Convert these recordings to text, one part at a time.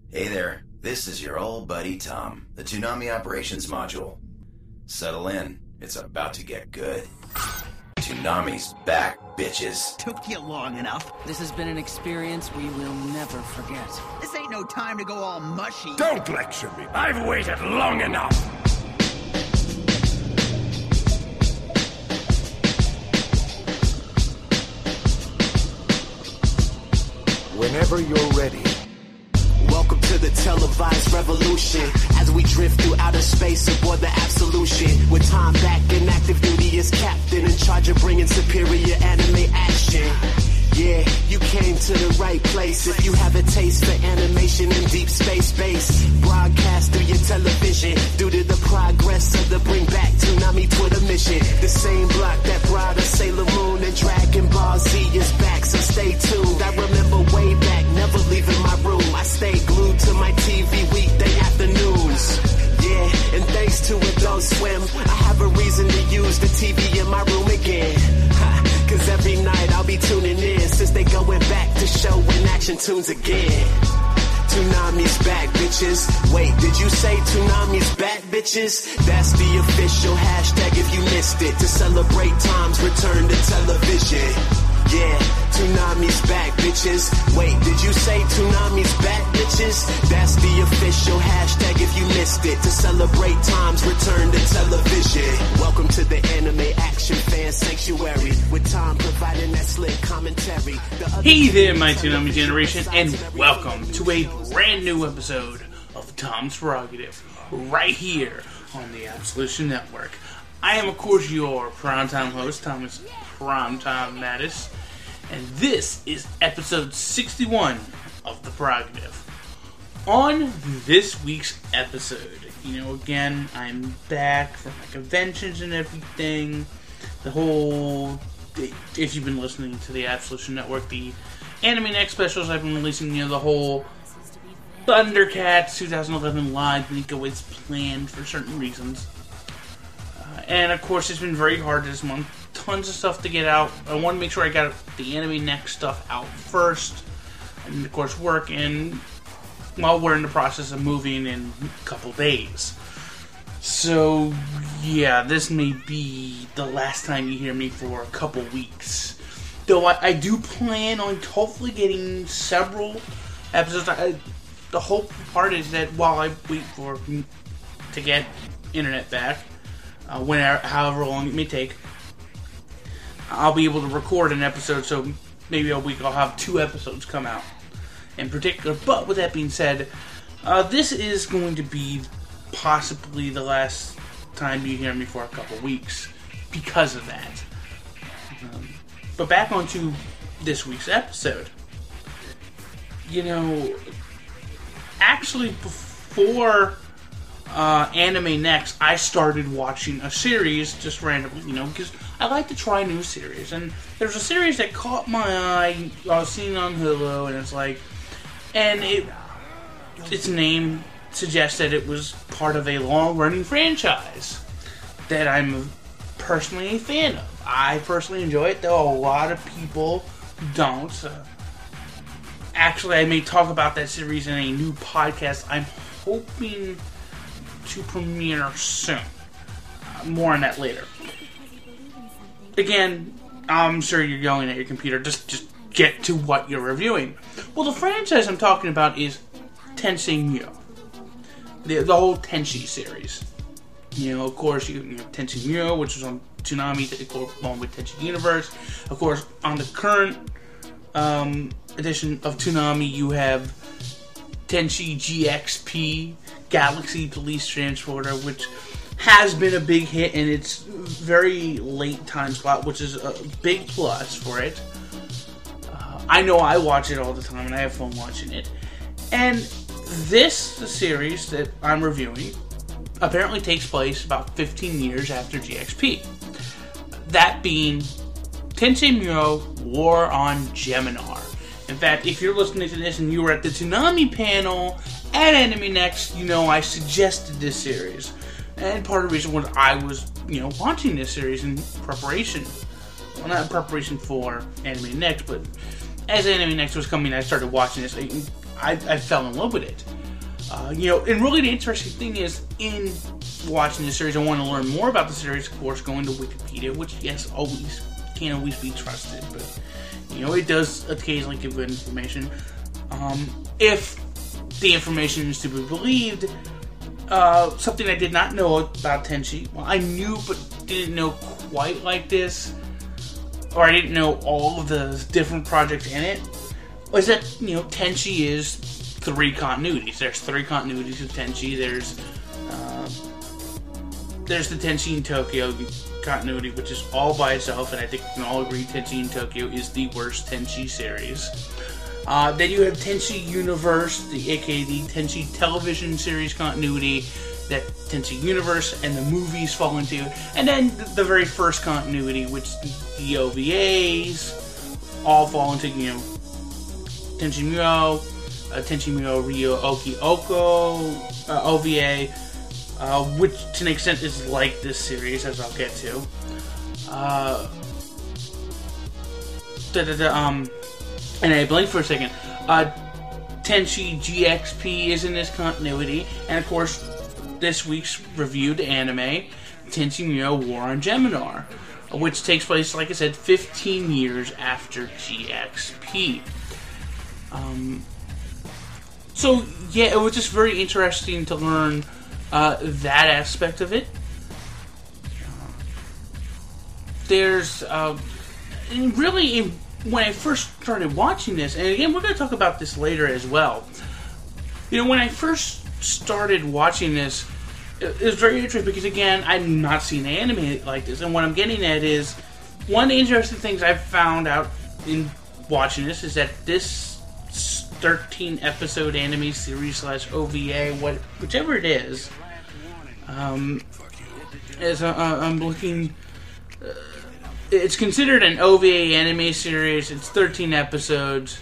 Hey there, this is your old buddy Tom, the Toonami Operations Module. Settle in, it's about to get good. Toonami's back, bitches. Took you long enough. This has been an experience we will never forget. This ain't no time to go all mushy. Don't lecture me. I've waited long enough. Whenever you're ready. Welcome to the televised revolution as we drift through outer space aboard the Absolution. With Tom back in active duty as captain in charge of bringing superior anime action. Yeah, you came to the right place if you have a taste for animation in deep space base. Broadcast through your television due to the progress of the Bring Back Toonami Twitter mission. The same block that brought us Sailor Moon and Dragon Ball Z is back, so stay tuned. I remember way back, never leaving my room. I stayed glued to my TV weekday afternoons. Yeah, and thanks to Adult Swim, I have a reason to use the TV in my room again. Cause every night I'll be tuning in since they going back to show when action tunes again. Toonami's back, bitches. Wait, did you say Toonami's back, bitches? That's the official hashtag if you missed it. To celebrate Tom's return to television. Yeah, Toonami's back, bitches. Wait, did you say Toonami's back, bitches? That's the official hashtag if you missed it. To celebrate Tom's return to television. Welcome to the Anime Action Fan Sanctuary with Tom providing that slick commentary. Hey there, my Toonami generation, and welcome to a brand new episode of Tom's Prerogative, right here on the Absolution Network. I am, of course, your primetime host, Thomas Primetime Mattis, and this is episode 61 of The Prerogative. On this week's episode, again, I'm back from my conventions and everything. The whole, if you've been listening to the Absolution Network, the Anime Next specials I've been releasing, the whole Thundercats 2011 live didn't go as planned for certain reasons. And of course, it's been very hard this month. Tons of stuff to get out. I want to make sure I got the Anime Next stuff out first. And of course, work in while we're in the process of moving in a couple days. So, yeah, this may be the last time you hear me for a couple weeks. Though I do plan on hopefully getting several episodes. The whole part is that while I wait to get internet back, however long it may take, I'll be able to record an episode, so maybe a week I'll have 2 episodes come out in particular. But with that being said, this is going to be possibly the last time you hear me for a couple weeks because of that. But back onto this week's episode. Actually before Anime Next, I started watching a series just randomly, because I like to try new series. And there's a series that caught my eye, I was seeing on Hulu, and its name suggests that it was part of a long-running franchise that I'm personally a fan of. I personally enjoy it, though a lot of people don't. Actually, I may talk about that series in a new podcast I'm hoping to premiere soon. More on that later. Again, I'm sure you're yelling at your computer. Just get to what you're reviewing. Well, the franchise I'm talking about is Tensei Muyo. The whole Tenchi series. Of course, you have Tensei Muyo, which was on Toonami, along with Tenchi Universe. Of course, on the current edition of Toonami, you have Tenchi GXP, Galaxy Police Transporter, which has been a big hit in its very late time slot, which is a big plus for it. I know I watch it all the time, and I have fun watching it. And this series that I'm reviewing apparently takes place about 15 years after GXP. That being Tensei Muyo War on Geminar. In fact, if you're listening to this and you were at the Toonami panel at Anime Next, I suggested this series. And part of the reason was I was, watching this series in preparation. Well, not in preparation for Anime Next, but as Anime Next was coming, I started watching this. I fell in love with it. And really the interesting thing is, in watching the series, I want to learn more about the series, of course, going to Wikipedia, which, yes, can't always be trusted, but, it does occasionally give good information. If the information is to be believed, something I did not know about Tenchi, well, I knew but didn't know quite like this, or I didn't know all of the different projects in it, was that, Tenchi is 3 continuities. There's 3 continuities of Tenchi. There's the Tenchi in Tokyo continuity, which is all by itself, and I think we can all agree Tenchi in Tokyo is the worst Tenchi series. Then you have Tenchi Universe, aka the Tenchi television series continuity, that Tenchi Universe and the movies fall into, and then the very first continuity, which the OVAs all fall into, Tenchi Muyo, Tenchi Muyo Ryo Oki Oko OVA, which to an extent is like this series, as I'll get to. And I blinked for a second. Tenchi GXP is in this continuity, and of course, this week's reviewed anime, Tenchi Muyo War on Geminar, which takes place, like I said, 15 years after GXP. So yeah, it was just very interesting to learn that aspect of it. There's really, when I first started watching this, and again, we're going to talk about this later as well. When I first started watching this, it was very interesting because, again, I've not seen anime like this, and what I'm getting at is, one of the interesting things I've found out in watching this is that this 13-episode anime series / OVA, whichever it is I'm looking. It's considered an OVA anime series. It's 13 episodes.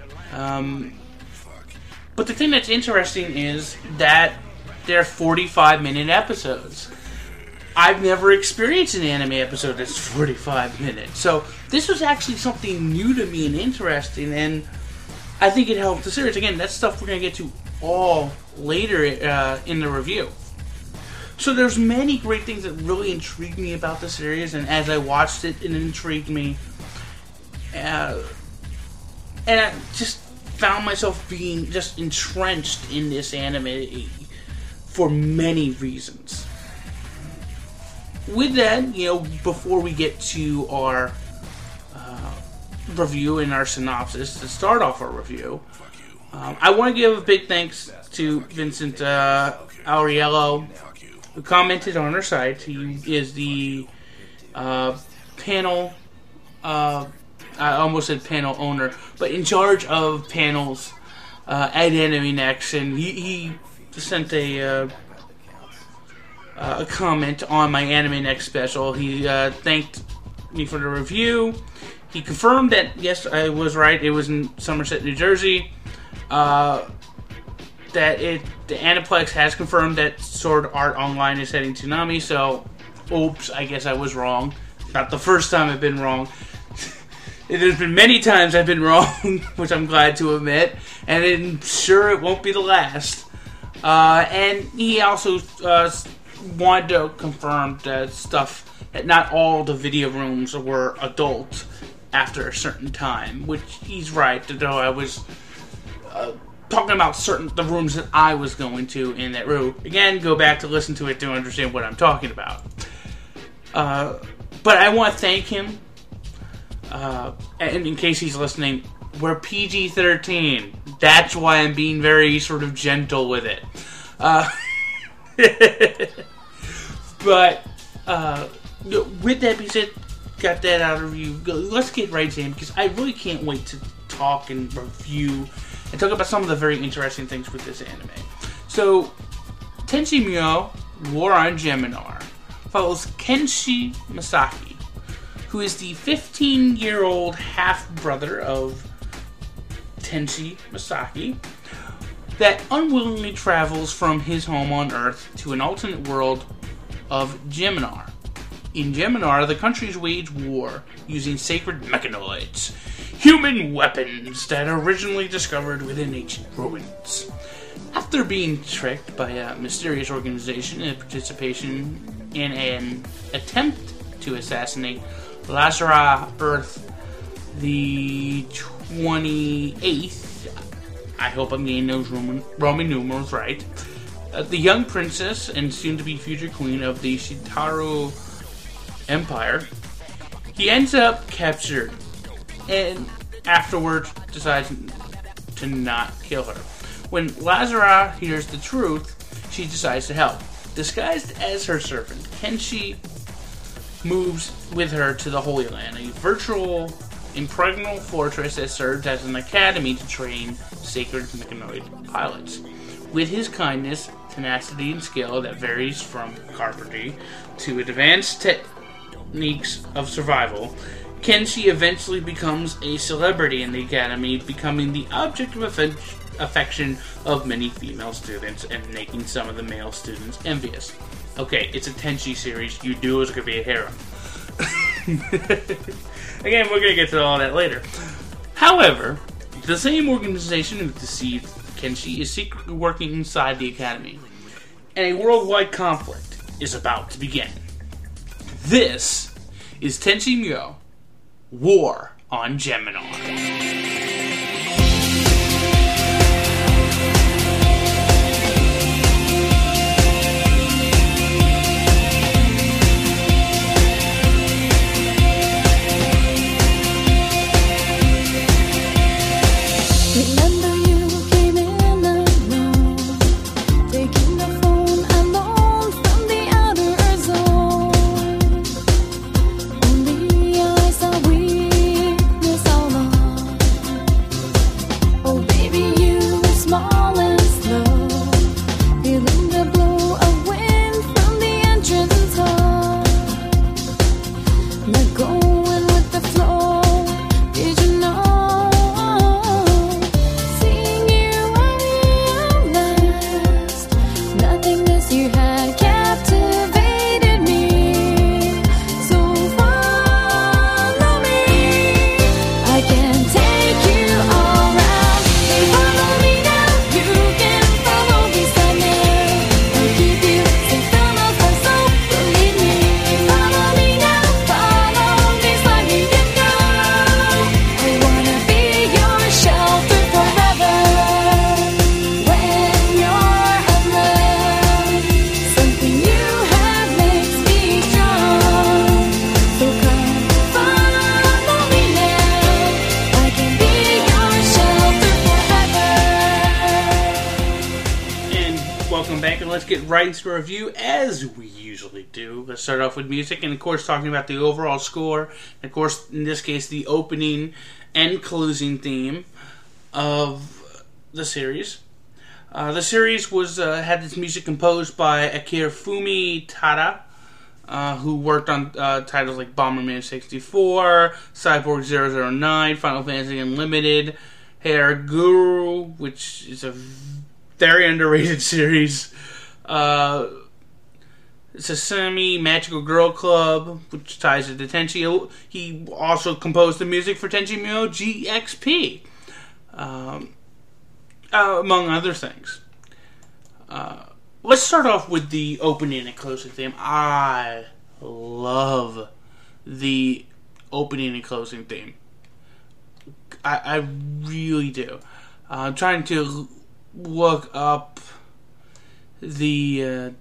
But the thing that's interesting is that they're 45-minute episodes. I've never experienced an anime episode that's 45 minutes. So this was actually something new to me and interesting, and I think it helped the series. Again, that's stuff we're going to get to all later in the review. So there's many great things that really intrigued me about the series, and as I watched it, it intrigued me. And I just found myself being just entrenched in this anime for many reasons. With that, before we get to our review and our synopsis, to start off our review, I want to give a big thanks to Vincent Auriello, who commented on our site. He is the panel, I almost said panel owner, but in charge of panels at Anime Next, and he sent a comment on my Anime Next special. He thanked me for the review. He confirmed that, yes, I was right, it was in Somerset, New Jersey. The Aniplex has confirmed that Sword Art Online is heading to Toonami, so, oops, I guess I was wrong. Not the first time I've been wrong. There's been many times I've been wrong, which I'm glad to admit, and I'm sure it won't be the last. And he also wanted to confirm that not all the video rooms were adult after a certain time, which he's right, though I was talking about the rooms that I was going to in that room. Again, go back to listen to it to understand what I'm talking about. But I want to thank him, and in case he's listening, we're PG-13. That's why I'm being very sort of gentle with it. But with that being said, got that out of you. Let's get right to him, because I really can't wait to talk and review and talk about some of the very interesting things with this anime. So, Tenchi Muyo War on Geminar follows Kenshi Masaki, who is the 15-year-old half-brother of Tenchi Masaki, that unwillingly travels from his home on Earth to an alternate world of Geminar. In Geminar, the countries wage war using sacred mechanoids. human weapons that are originally discovered within ancient ruins. After being tricked by a mysterious organization in participation in an attempt to assassinate Lazara Earth the 28th, I hope I'm getting those Roman numerals right, the young princess and soon-to-be future queen of the Shitaru Empire, he ends up captured and afterwards decides to not kill her. When Lazara hears the truth, she decides to help. Disguised as her servant, Kenshi moves with her to the Holy Land, a virtual impregnable fortress that serves as an academy to train sacred mechanoid pilots. With his kindness, tenacity, and skill that varies from carpentry to advanced techniques of survival, Kenshi eventually becomes a celebrity in the academy, becoming the object of affection of many female students and making some of the male students envious. Okay, it's a Tenchi series. You knew it was going to be a harem. Again, we're going to get to all that later. However, the same organization who deceived Kenshi is secretly working inside the academy, and a worldwide conflict is about to begin. This is Tenchi Muyo, War on Gemini. Get right into a review as we usually do. Let's start off with music and of course talking about the overall score, and of course in this case the opening and closing theme of the series. The series was had its music composed by Akira Fumi Tada, who worked on titles like Bomberman 64, Cyborg 009, Final Fantasy Unlimited, Hair Guru, which is a very underrated series. Sasami Magical Girl Club, which ties into Tenchi. He also composed the music for Tenchi Muyo GXP, among other things. Let's start off with the opening and closing theme. I love the opening and closing theme. I really do. I'm trying to look up the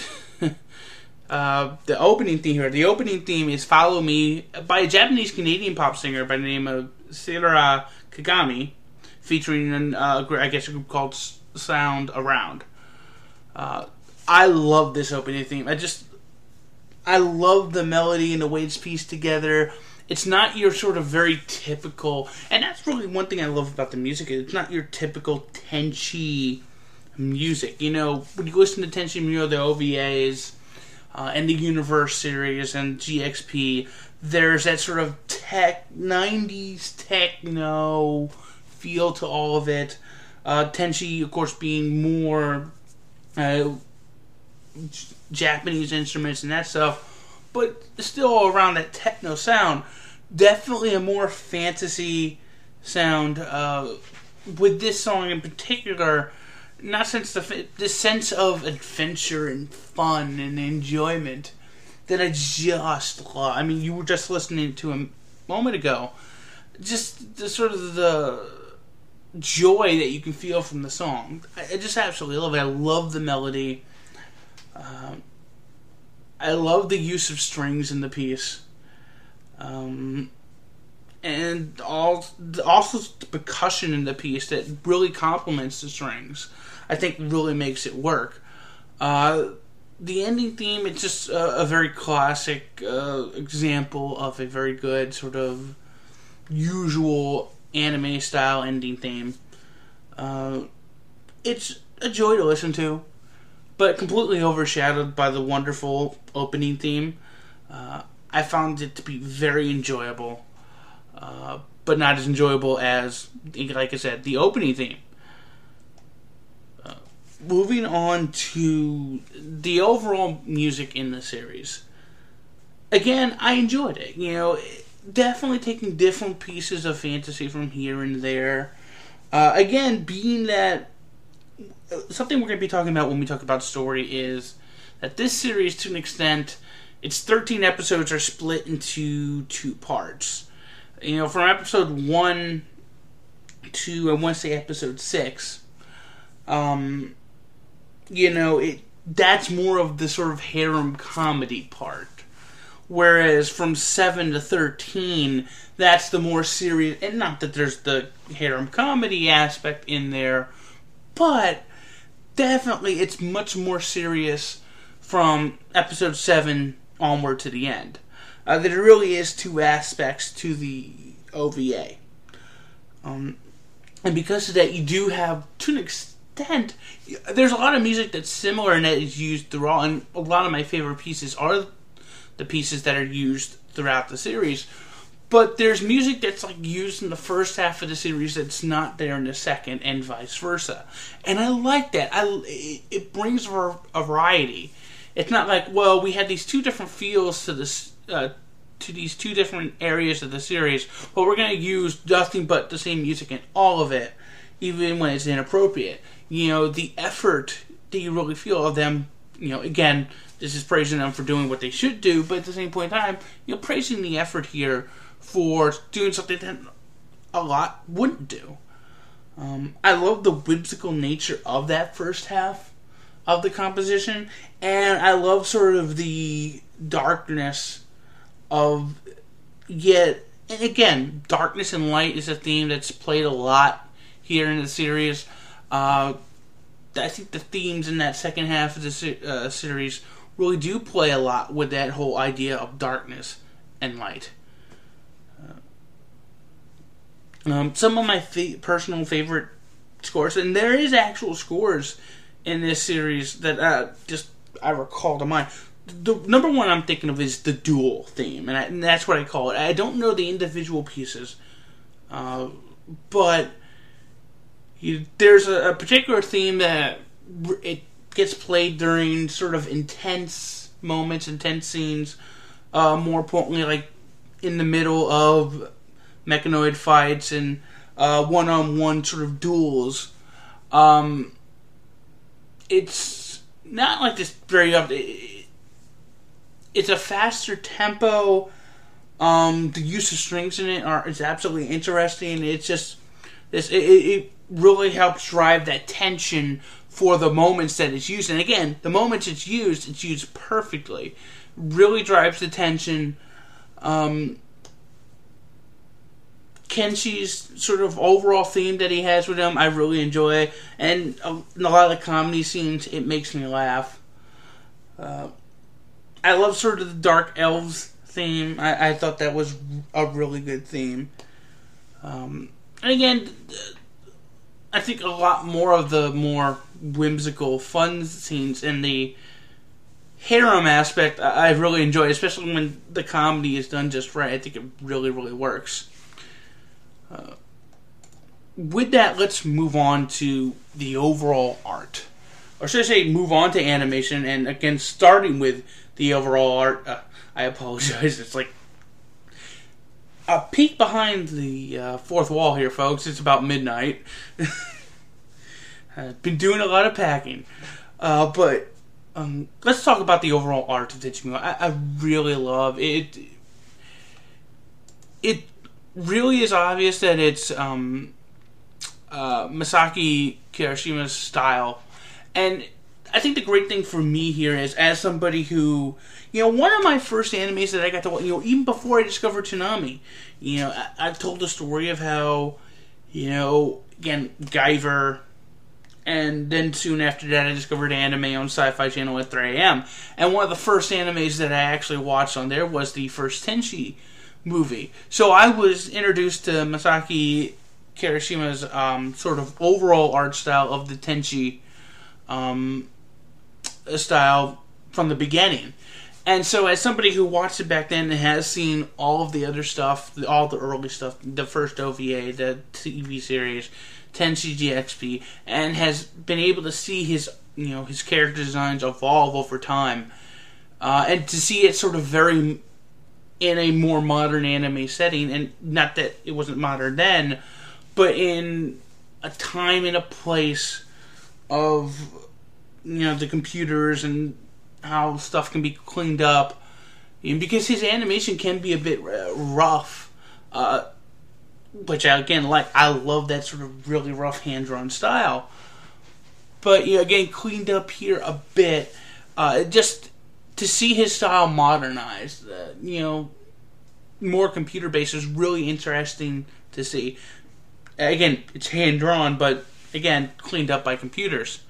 opening theme here. The opening theme is "Follow Me" by a Japanese-Canadian pop singer by the name of Seira Kagami, featuring I guess a group called Sound Around. I love this opening theme. I love the melody and the way it's pieced together. It's not your sort of very typical, and that's really one thing I love about the music. It's not your typical Tenchi music. You know, when you listen to Tenchi Muyo, the OVAs, and the Universe series and GXP, there's that sort of 90s techno feel to all of it. Tenchi, of course, being more Japanese instruments and that stuff, but still around that techno sound. definitely a more fantasy sound with this song in particular. Not since the sense of adventure and fun and enjoyment that I just love. I mean, you were just listening to a moment ago. Just the sort of the joy that you can feel from the song. I just absolutely love it. I love the melody. I love the use of strings in the piece. And also the percussion in the piece that really complements the strings. I think really makes it work. The ending theme, it's just a very classic example of a very good sort of usual anime style ending theme. It's a joy to listen to, but completely overshadowed by the wonderful opening theme. I found it to be very enjoyable, but not as enjoyable as, like I said, the opening theme. Moving on to the overall music in the series. Again, I enjoyed it. You know, definitely taking different pieces of fantasy from here and there. Again, being that something we're going to be talking about when we talk about story is that this series, to an extent, its 13 episodes are split into 2 parts. You know, from episode 1 to, I want to say, episode 6, you know, that's more of the sort of harem comedy part. Whereas from 7 to 13, that's the more serious, and not that there's the harem comedy aspect in there, but definitely it's much more serious from episode 7 onward to the end. There really is 2 aspects to the OVA. And because of that, you do have, to an extent, there's a lot of music that's similar and that is used throughout, and a lot of my favorite pieces are the pieces that are used throughout the series. But there's music that's like used in the first half of the series that's not there in the second, and vice versa. And I like that. It brings a variety. It's not like, well, we had these 2 different feels to this to these 2 different areas of the series, but we're going to use nothing but the same music in all of it, even when it's inappropriate. You know, the effort that you really feel of them, you know, again, this is praising them for doing what they should do, but at the same point in time, you know, praising the effort here for doing something that a lot wouldn't do. I love the whimsical nature of that first half of the composition, and I love sort of the darkness of, yet, and again, darkness and light is a theme that's played a lot here in the series. I think the themes in that second half of the series really do play a lot with that whole idea of darkness and light. Some of my personal favorite scores, and there is actual scores in this series that I recall to mind. The number one I'm thinking of is the duel theme, and that's what I call it. I don't know the individual pieces, but there's a particular theme that it gets played during sort of intense moments, intense scenes, more importantly, like in the middle of mechanoid fights and one-on-one sort of duels. It's not like this very often. It's a faster tempo. The use of strings in it is absolutely interesting. It's just it really helps drive that tension for the moments that it's used. And again, the moments it's used perfectly. Really drives the tension. Kenshi's sort of overall theme that he has with him, I really enjoy. And in a lot of the comedy scenes, it makes me laugh. I love sort of the Dark Elves theme. I thought that was a really good theme. And again, I think a lot more of the more whimsical, fun scenes and the harem aspect I really enjoy, especially when the comedy is done just right. I think it really, really works. With that, let's move on to the overall art. Or should I say move on to animation, and again, starting with the overall art. I apologize. It's like a peek behind the fourth wall here, folks. It's about midnight. I've been doing a lot of packing. But let's talk about the overall art of Tenchi Muyo. I really love it. It really is obvious that it's Masaki Kirishima's style. And I think the great thing for me here is, as somebody who, one of my first animes that I got to watch, even before I discovered Toonami, I've told the story of how, again, Guyver, and then soon after that I discovered anime on Sci-Fi Channel at 3 a.m. And one of the first animes that I actually watched on there was the first Tenchi movie. So I was introduced to Masaki Kirishima's sort of overall art style of the Tenchi style from the beginning. And so as somebody who watched it back then and has seen all of the other stuff, all the early stuff, the first OVA, the TV series, Tenchi GXP, and has been able to see his character designs evolve over time, and to see it sort of very in a more modern anime setting, and not that it wasn't modern then, but in a time and a place of the computers and how stuff can be cleaned up, and because his animation can be a bit rough, which I again like. I love that sort of really rough hand-drawn style, but again cleaned up here a bit, just to see his style modernized, more computer-based is really interesting to see. Again, it's hand-drawn, but again cleaned up by computers.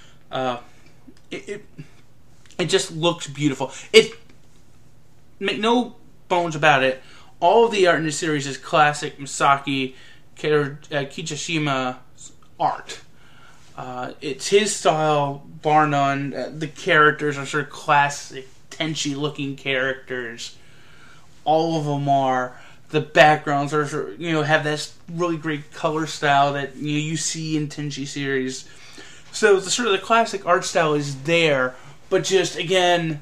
It just looks beautiful. Make no bones about it, all of the art in the series is classic Masaki Kirishima art. It's his style, bar none. The characters are sort of classic Tenchi-looking characters. All of them are. The backgrounds are, have this really great color style that you see in Tenchi series. So the sort of the classic art style is there. But just, again,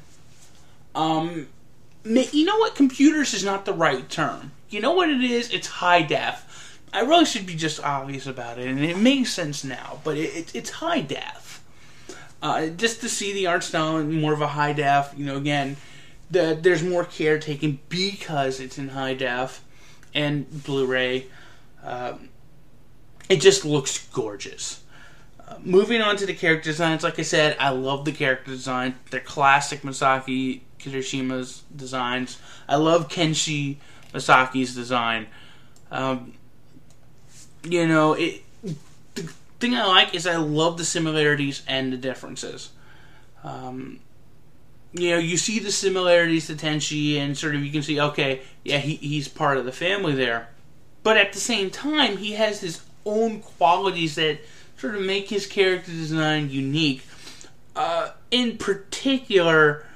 you know what? Computers is not the right term. You know what it is? It's high def. I really should be just obvious about it, and it makes sense now, but it's high def. Just to see the art style in more of a high def, again, there's more care taken because it's in high def and Blu-ray. It just looks gorgeous. Moving on to the character designs, like I said, I love the character design. They're classic Masaki Kirishima's designs. I love Kenshi Masaki's design. The thing I like is I love the similarities and the differences. You see the similarities to Tenchi, and sort of you can see, okay, yeah, he's part of the family there. But at the same time, he has his own qualities that sort of make his character design unique. In particular,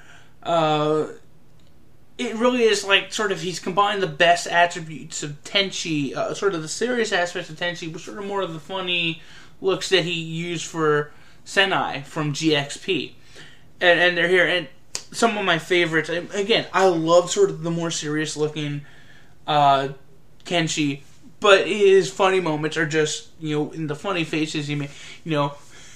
it really is like sort of he's combined the best attributes of Tenchi, sort of the serious aspects of Tenchi, but sort of more of the funny looks that he used for Senai from GXP. And they're here. And some of my favorites, again, I love sort of the more serious looking Kenshi, but his funny moments are just, in the funny faces he made, when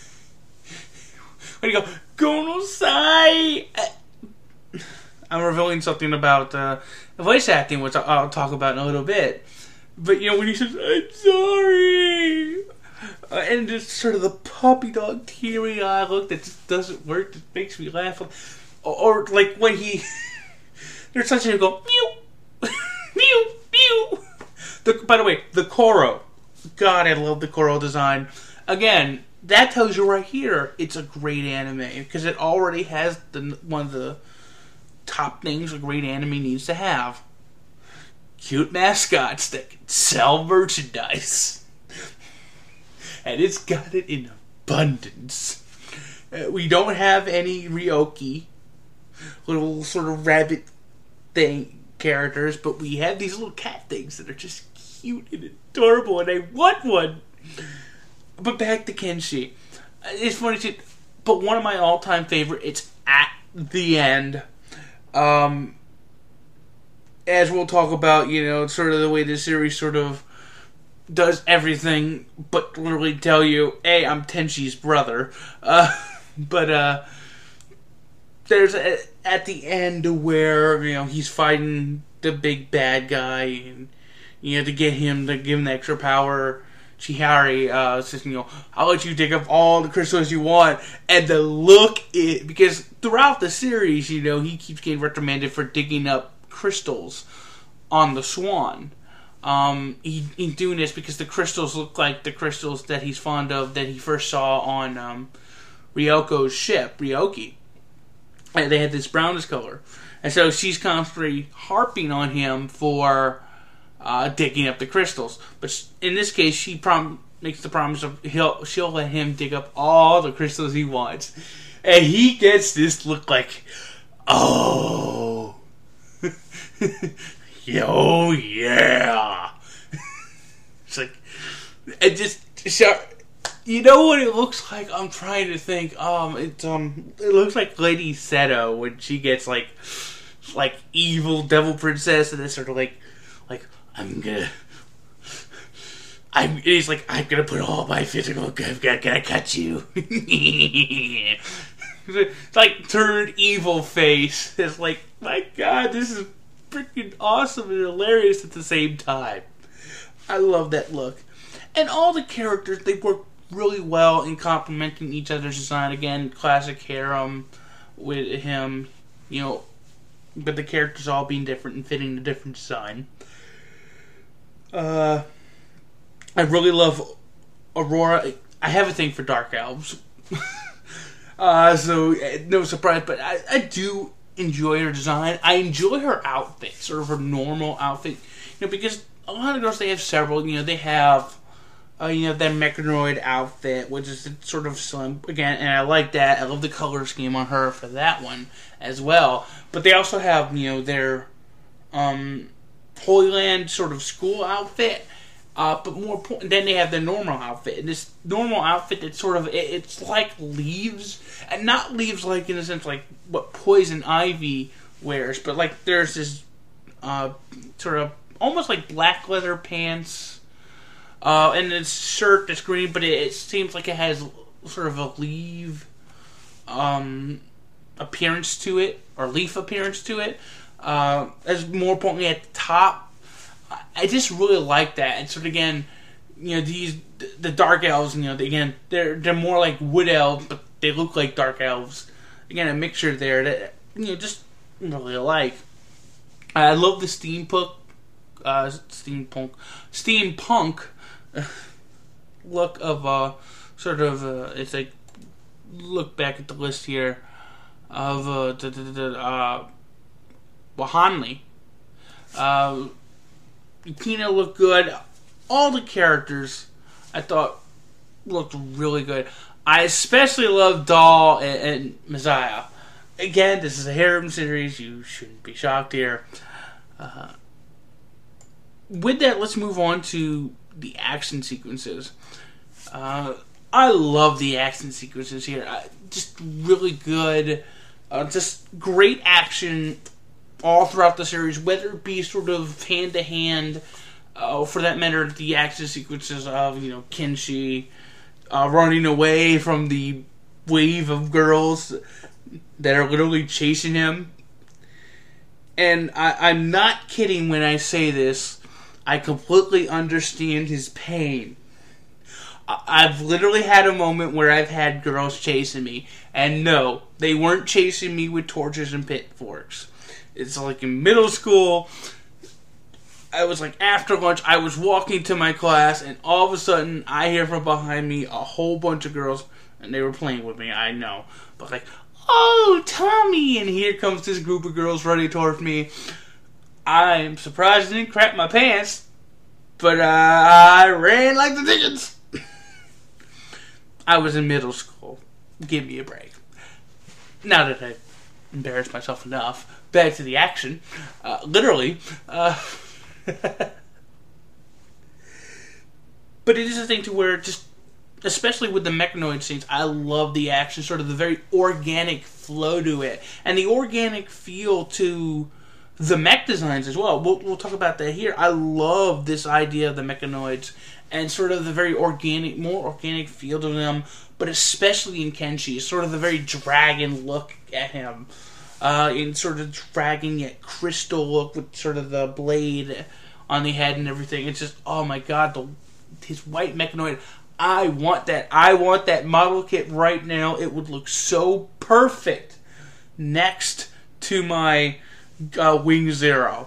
you go, Gonosai! I'm revealing something about voice acting, which I'll talk about in a little bit. But, when he says, I'm sorry! And just sort of the puppy dog teary eye look that just doesn't work, that makes me laugh. Or like when there's such a go, mew! Mew! Mew! By the way, the Koro. God, I love the Koro design. Again, that tells you right here it's a great anime, because it already has one of the top things a great anime needs to have. Cute mascots that can sell merchandise. And it's got it in abundance. We don't have any Ryoki, little sort of rabbit thing characters, but we have these little cat things that are just cute and adorable, and I want one. But back to Kenshi. It's funny too, but one of my all-time favorite, it's at the end. as we'll talk about, sort of the way this series sort of does everything but literally tell you, hey, I'm Tenchi's brother. But there's at the end where, he's fighting the big bad guy, and, to give him the extra power, Chihari says, I'll let you dig up all the crystals you want. And the look, because throughout the series, he keeps getting reprimanded for digging up crystals on the Swan. He's doing this because the crystals look like the crystals that he's fond of that he first saw on Ryoko's ship, Ryoki. And they had this brownish color. And so she's constantly harping on him for digging up the crystals. But in this case, she makes the promise of she'll let him dig up all the crystals he wants. And he gets this look like, oh... oh yeah. It's like, it just, what it looks like? I'm trying to think. It looks like Lady Seto when she gets like evil devil princess, and it's sort of like I'm gonna put all my physical gonna cut you. It's like turned evil face. It's like, my God, this is freaking awesome and hilarious at the same time. I love that look. And all the characters, they work really well in complementing each other's design. Again, classic harem with him, but the characters all being different and fitting the different design. I really love Aurora. I have a thing for dark elves. So no surprise, but I do enjoy her design. I enjoy her outfit, sort of her normal outfit, because a lot of girls, they have several. They have, their Mechanoid outfit, which is sort of slim again, and I like that. I love the color scheme on her for that one as well. But they also have, their Holy Land sort of school outfit. But more important, then they have the normal outfit. And this normal outfit, it's sort of, it's like leaves, and not leaves like in a sense like what Poison Ivy wears, but like there's this sort of almost like black leather pants, and this shirt that's green, but it seems like it has sort of a leaf appearance to it, or leaf appearance to it. As more importantly at the top, I just really like that. And so again, the dark elves, again, they're more like wood elves, but they look like dark elves. Again, a mixture there that just really like. I love the steampunk look of sort of it's like, look back at the list here of Hanli. Yukina looked good. All the characters I thought looked really good. I especially love Dahl and Messiah. Again, this is a harem series. You shouldn't be shocked here. With that, let's move on to the action sequences. I love the action sequences here. Just really good. Just great action all throughout the series, whether it be sort of hand-to-hand, for that matter, the action sequences of, Kenshi running away from the wave of girls that are literally chasing him. And I'm not kidding when I say this. I completely understand his pain. I've literally had a moment where I've had girls chasing me, and no, they weren't chasing me with torches and pitchforks. It's like in middle school, I was like after lunch, I was walking to my class, and all of a sudden, I hear from behind me a whole bunch of girls, and they were playing with me, I know. But like, oh, Tommy! And here comes this group of girls running towards me. I'm surprised I didn't crap my pants, but I ran like the dickens. I was in middle school. Give me a break. Now that I've embarrassed myself enough, back to the action. Literally. But it is a thing to where just, especially with the Mechanoid scenes, I love the action, sort of the very organic flow to it. And the organic feel to the mech designs as well. We'll talk about that here. I love this idea of the mechanoids and sort of the very organic, more organic feel to them, but especially in Kenshi, sort of the very dragon look at him. In sort of dragon yet crystal look with sort of the blade on the head and everything. It's just, oh my god, his white mechanoid. I want that. I want that model kit right now. It would look so perfect next to my Wing Zero.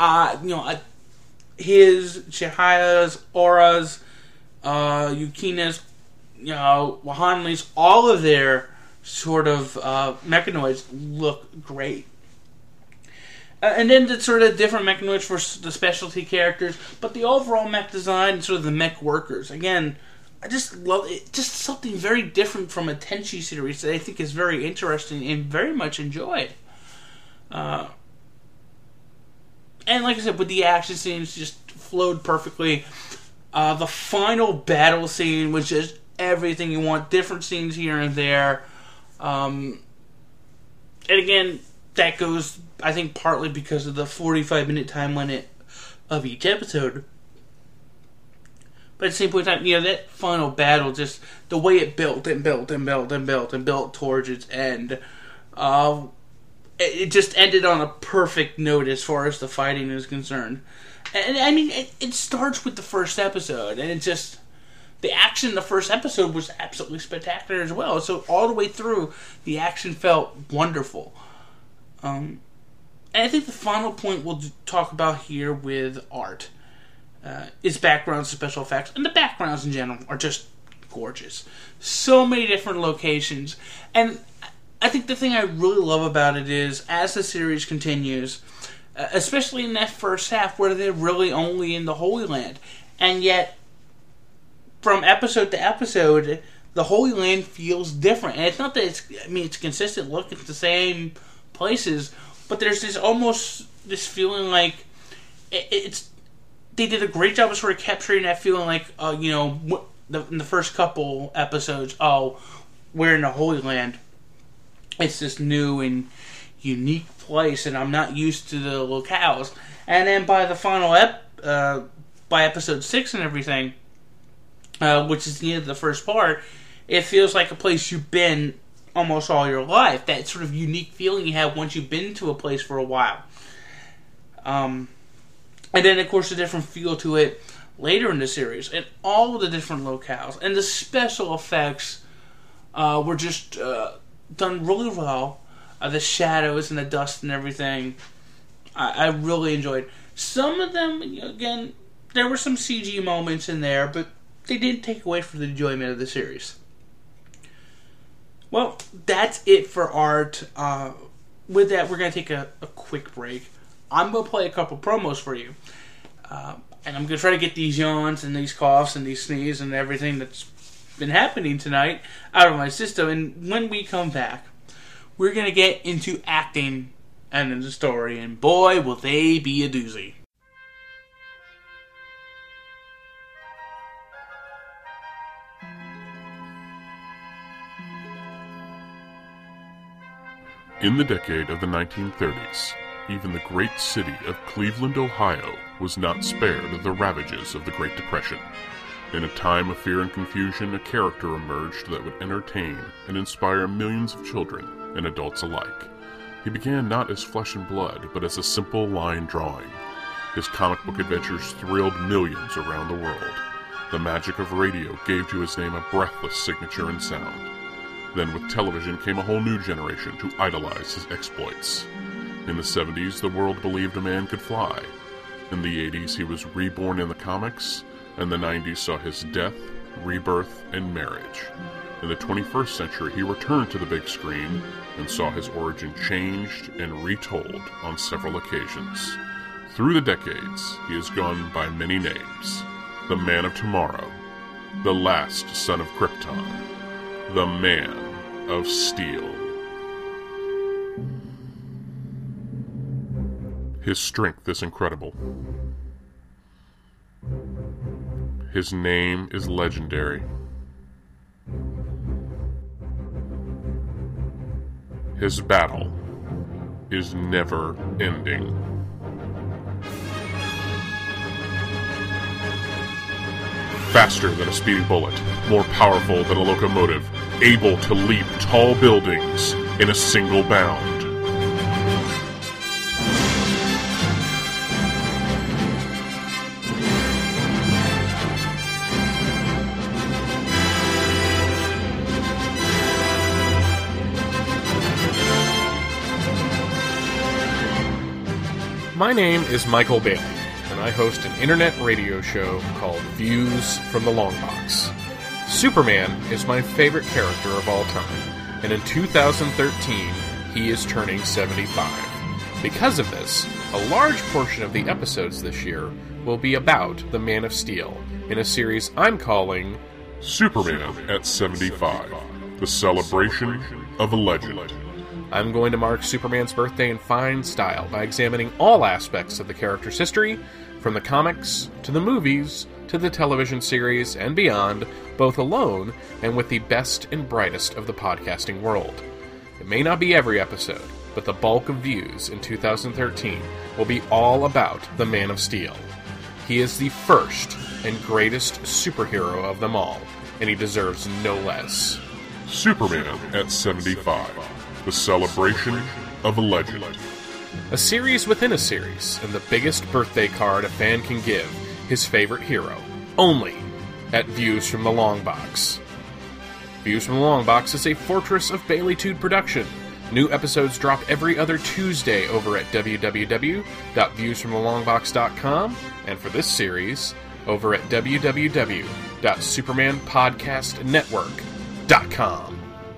His, Chihiya's, Aura's, Yukina's, Wahanli's, all of their sort of mechanoids look great. And then the sort of different mechanoids for the specialty characters, but the overall mech design and sort of the mech workers. Again, I just love it. Just something very different from a Tenchi series that I think is very interesting and very much enjoyed. And like I said, with the action scenes just flowed perfectly. The final battle scene was just everything you want. Different scenes here and there. And again, that goes, I think, partly because of the 45-minute time limit of each episode. But at the same point in time, that final battle, just the way it built and built and built and built and built towards its end, it just ended on a perfect note as far as the fighting is concerned. And I mean, it starts with the first episode, and it just, the action in the first episode was absolutely spectacular as well. So all the way through, the action felt wonderful. And I think the final point we'll talk about here with art is backgrounds and special effects. And the backgrounds in general are just gorgeous. So many different locations. And I think the thing I really love about it is, as the series continues, especially in that first half where they're really only in the Holy Land, and yet from episode to episode, the Holy Land feels different. And it's not that it's consistent look, it's the same places, but there's this feeling like they did a great job of sort of capturing that feeling like, in the first couple episodes, we're in the Holy Land. It's this new and unique place, and I'm not used to the locales. And then by the final by episode 6 and everything, which is the end of the first part, it feels like a place you've been almost all your life. That sort of unique feeling you have once you've been to a place for a while. And then, of course, a different feel to it later in the series. And all of the different locales. And the special effects were just done really well. The shadows and the dust and everything, I really enjoyed. Some of them, again, there were some CG moments in there, but they didn't take away from the enjoyment of the series. Well, that's it for art. With that, we're going to take a quick break. I'm going to play a couple promos for you. And I'm going to try to get these yawns and these coughs and these sneezes and everything that's been happening tonight out of my system. And when we come back, we're going to get into acting and in the story. And boy, will they be a doozy. In the decade of the 1930s, even the great city of Cleveland, Ohio, was not spared of the ravages of the Great Depression. In a time of fear and confusion, a character emerged that would entertain and inspire millions of children and adults alike. He began not as flesh and blood, but as a simple line drawing. His comic book adventures thrilled millions around the world. The magic of radio gave to his name a breathless signature and sound. Then with television came a whole new generation to idolize his exploits. In the 70s, the world believed a man could fly. In the 80s, he was reborn in the comics, and the 90s saw his death, rebirth, and marriage. In the 21st century, he returned to the big screen and saw his origin changed and retold on several occasions. Through the decades, he has gone by many names. The Man of Tomorrow, the last son of Krypton, the Man of Steel. His strength is incredible. His name is legendary. His battle is never ending. Faster than a speeding bullet, more powerful than a locomotive, able to leap tall buildings in a single bound. My name is Michael Bailey, and I host an internet radio show called Views from the Long Box. Superman is my favorite character of all time, and in 2013, he is turning 75. Because of this, a large portion of the episodes this year will be about the Man of Steel, in a series I'm calling Superman at 75, the celebration of a legend. I'm going to mark Superman's birthday in fine style by examining all aspects of the character's history, from the comics, to the movies, to the television series, and beyond, both alone and with the best and brightest of the podcasting world. It may not be every episode, but the bulk of views in 2013 will be all about the Man of Steel. He is the first and greatest superhero of them all, and he deserves no less. Superman at 75. The celebration of a legend. A series within a series, and the biggest birthday card a fan can give his favorite hero. Only at Views from the Long Box. Views from the Long Box is a Fortress of Baileytude production. New episodes drop every other Tuesday over at www.viewsfromthelongbox.com, and for this series, over at www.supermanpodcastnetwork.com.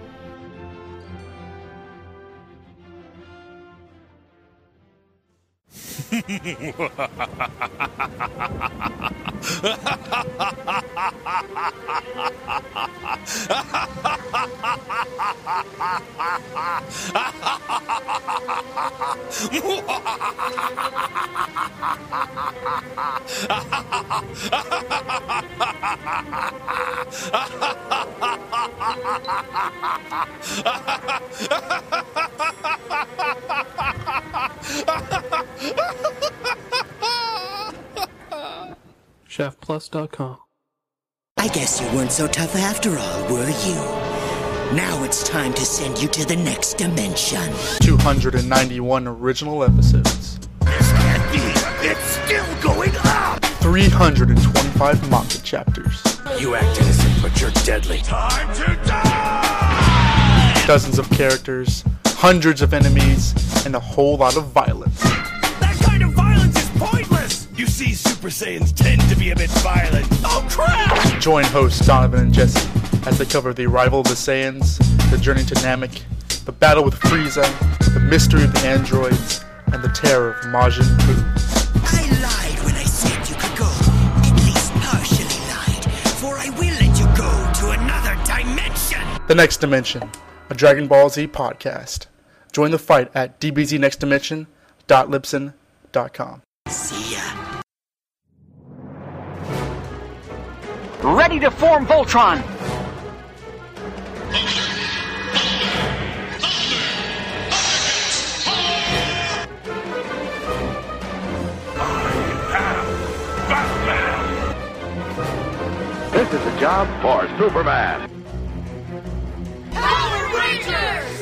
ChefPlus.com. I guess you weren't so tough after all, were you? Now it's time to send you to the next dimension. 291 original episodes. This can't be. It's still going up. 325 manga chapters. You act innocent, but you're deadly. Time to die! Dozens of characters, hundreds of enemies, and a whole lot of violence. That kind of violence is pointless! You see, Super Saiyans tend to be a bit violent. Oh, crap! Join hosts Donovan and Jesse as they cover the arrival of the Saiyans, the journey to Namek, the battle with Frieza, the mystery of the androids, and the terror of Majin Buu. I lied when I said you could go. At least partially lied, for I will let you go to another dimension. The Next Dimension, a Dragon Ball Z podcast. Join the fight at dbznextdimension.libsyn.com. See ya. Ready to form Voltron! This is a job for Superman. Power Rangers!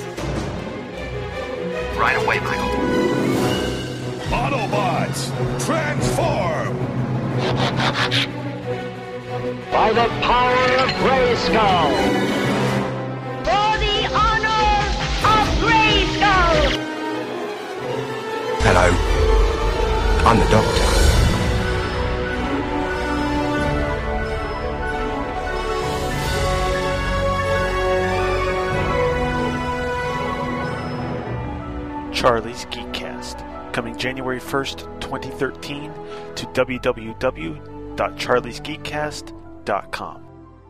Right away, Michael. Autobots, transform! By the power of Grayskull! For the honor of Grayskull! Hello. I'm the Doctor. Charlie's Geekcast, coming January 1st, 2013 to www.charliesgeekcast.com.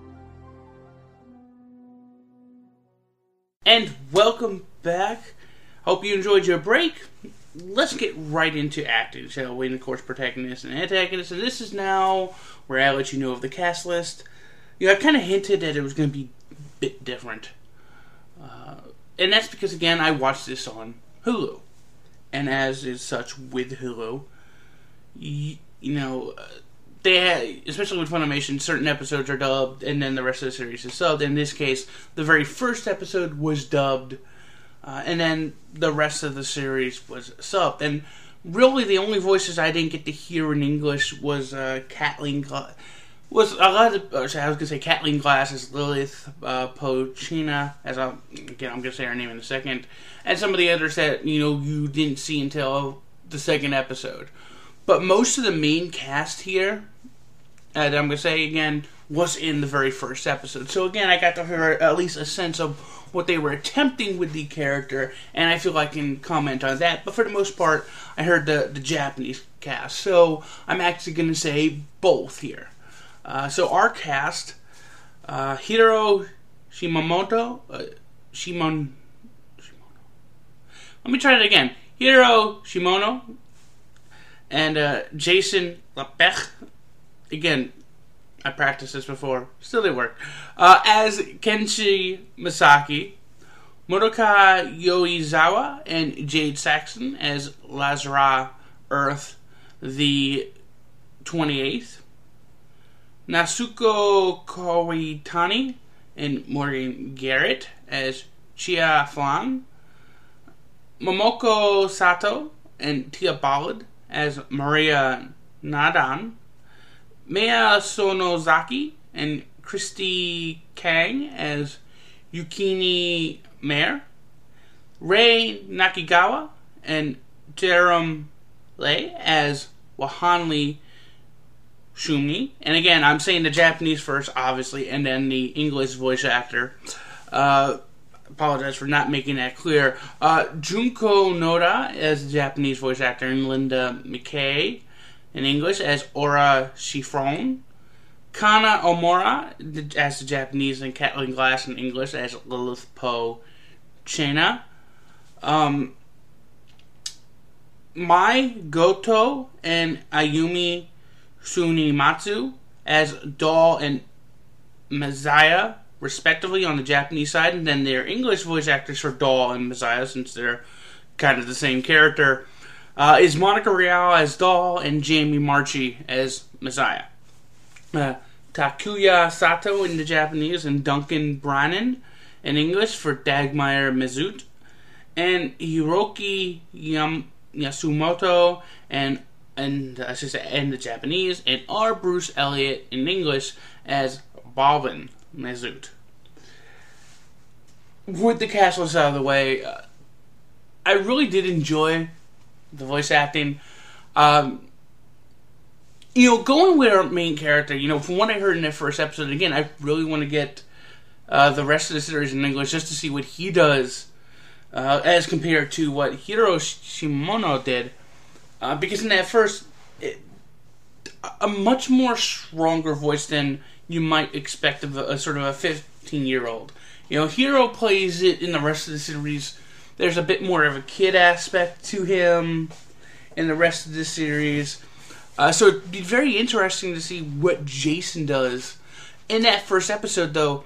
And welcome back. Hope you enjoyed your break. Let's get right into acting, shall we? And of course, protagonist and antagonist. And this is now where I let you know of the cast list. I kind of hinted that it was going to be a bit different. And that's because, again, I watched this on Hulu. And as is such with Hulu, especially with Funimation, certain episodes are dubbed, and then the rest of the series is subbed. In this case, the very first episode was dubbed, and then the rest of the series was subbed. And really, the only voices I didn't get to hear in English was Kathleen Glass. Kathleen Glass as Lilith, Pochina, I'm going to say her name in a second, and some of the others that, you didn't see until the second episode. But most of the main cast here, and I'm going to say again, was in the very first episode. So again, I got to hear at least a sense of what they were attempting with the character, and I feel I can comment on that. But for the most part, I heard the Japanese cast. So I'm actually going to say both here. So our cast, Hiro Shimamoto, let me try it again. Hiro Shimono and Jason Lapech. Again, I practiced this before. Still didn't work. As Kenshi Masaki, Mordecai Yoizawa and Jade Saxon as Lazara Earth the 28th. Nasuko Kawitani and Morgan Garrett as Chia Flan. Momoko Sato and Tia Ballad as Maria Nadan. Maya Sonozaki and Christy Kang as Yukini Mare. Rei Nakigawa and Jerem Lei as Wahanli Shumi. And again, I'm saying the Japanese first, obviously, and then the English voice actor. Apologize for not making that clear. Junko Noda as the Japanese voice actor, and Linda McKay in English as Ora Shifron. Kana Omura as the Japanese, and Kathleen Glass in English as Lilith Po Chena. Mai Goto and Ayumi Sunimatsu as Doll and Messiah, respectively, on the Japanese side, and then their English voice actors for Doll and Messiah, since they're kind of the same character, is Monica Real as Doll and Jamie Marchi as Messiah. Takuya Sato in the Japanese and Duncan Brannan in English for Dagmar Mizut, and Hiroki Yasumoto and the Japanese, and R. Bruce Elliott in English as Balvin Mizut. With the cast list out of the way, I really did enjoy the voice acting. Going with our main character, from what I heard in that first episode, again, I really want to get the rest of the series in English just to see what he does as compared to what Hiro Shimono did. Because in that first, a much more stronger voice than you might expect of a sort of a 15-year-old. Hiro plays it in the rest of the series. There's a bit more of a kid aspect to him in the rest of the series. So it'd be very interesting to see what Jason does. In that first episode, though,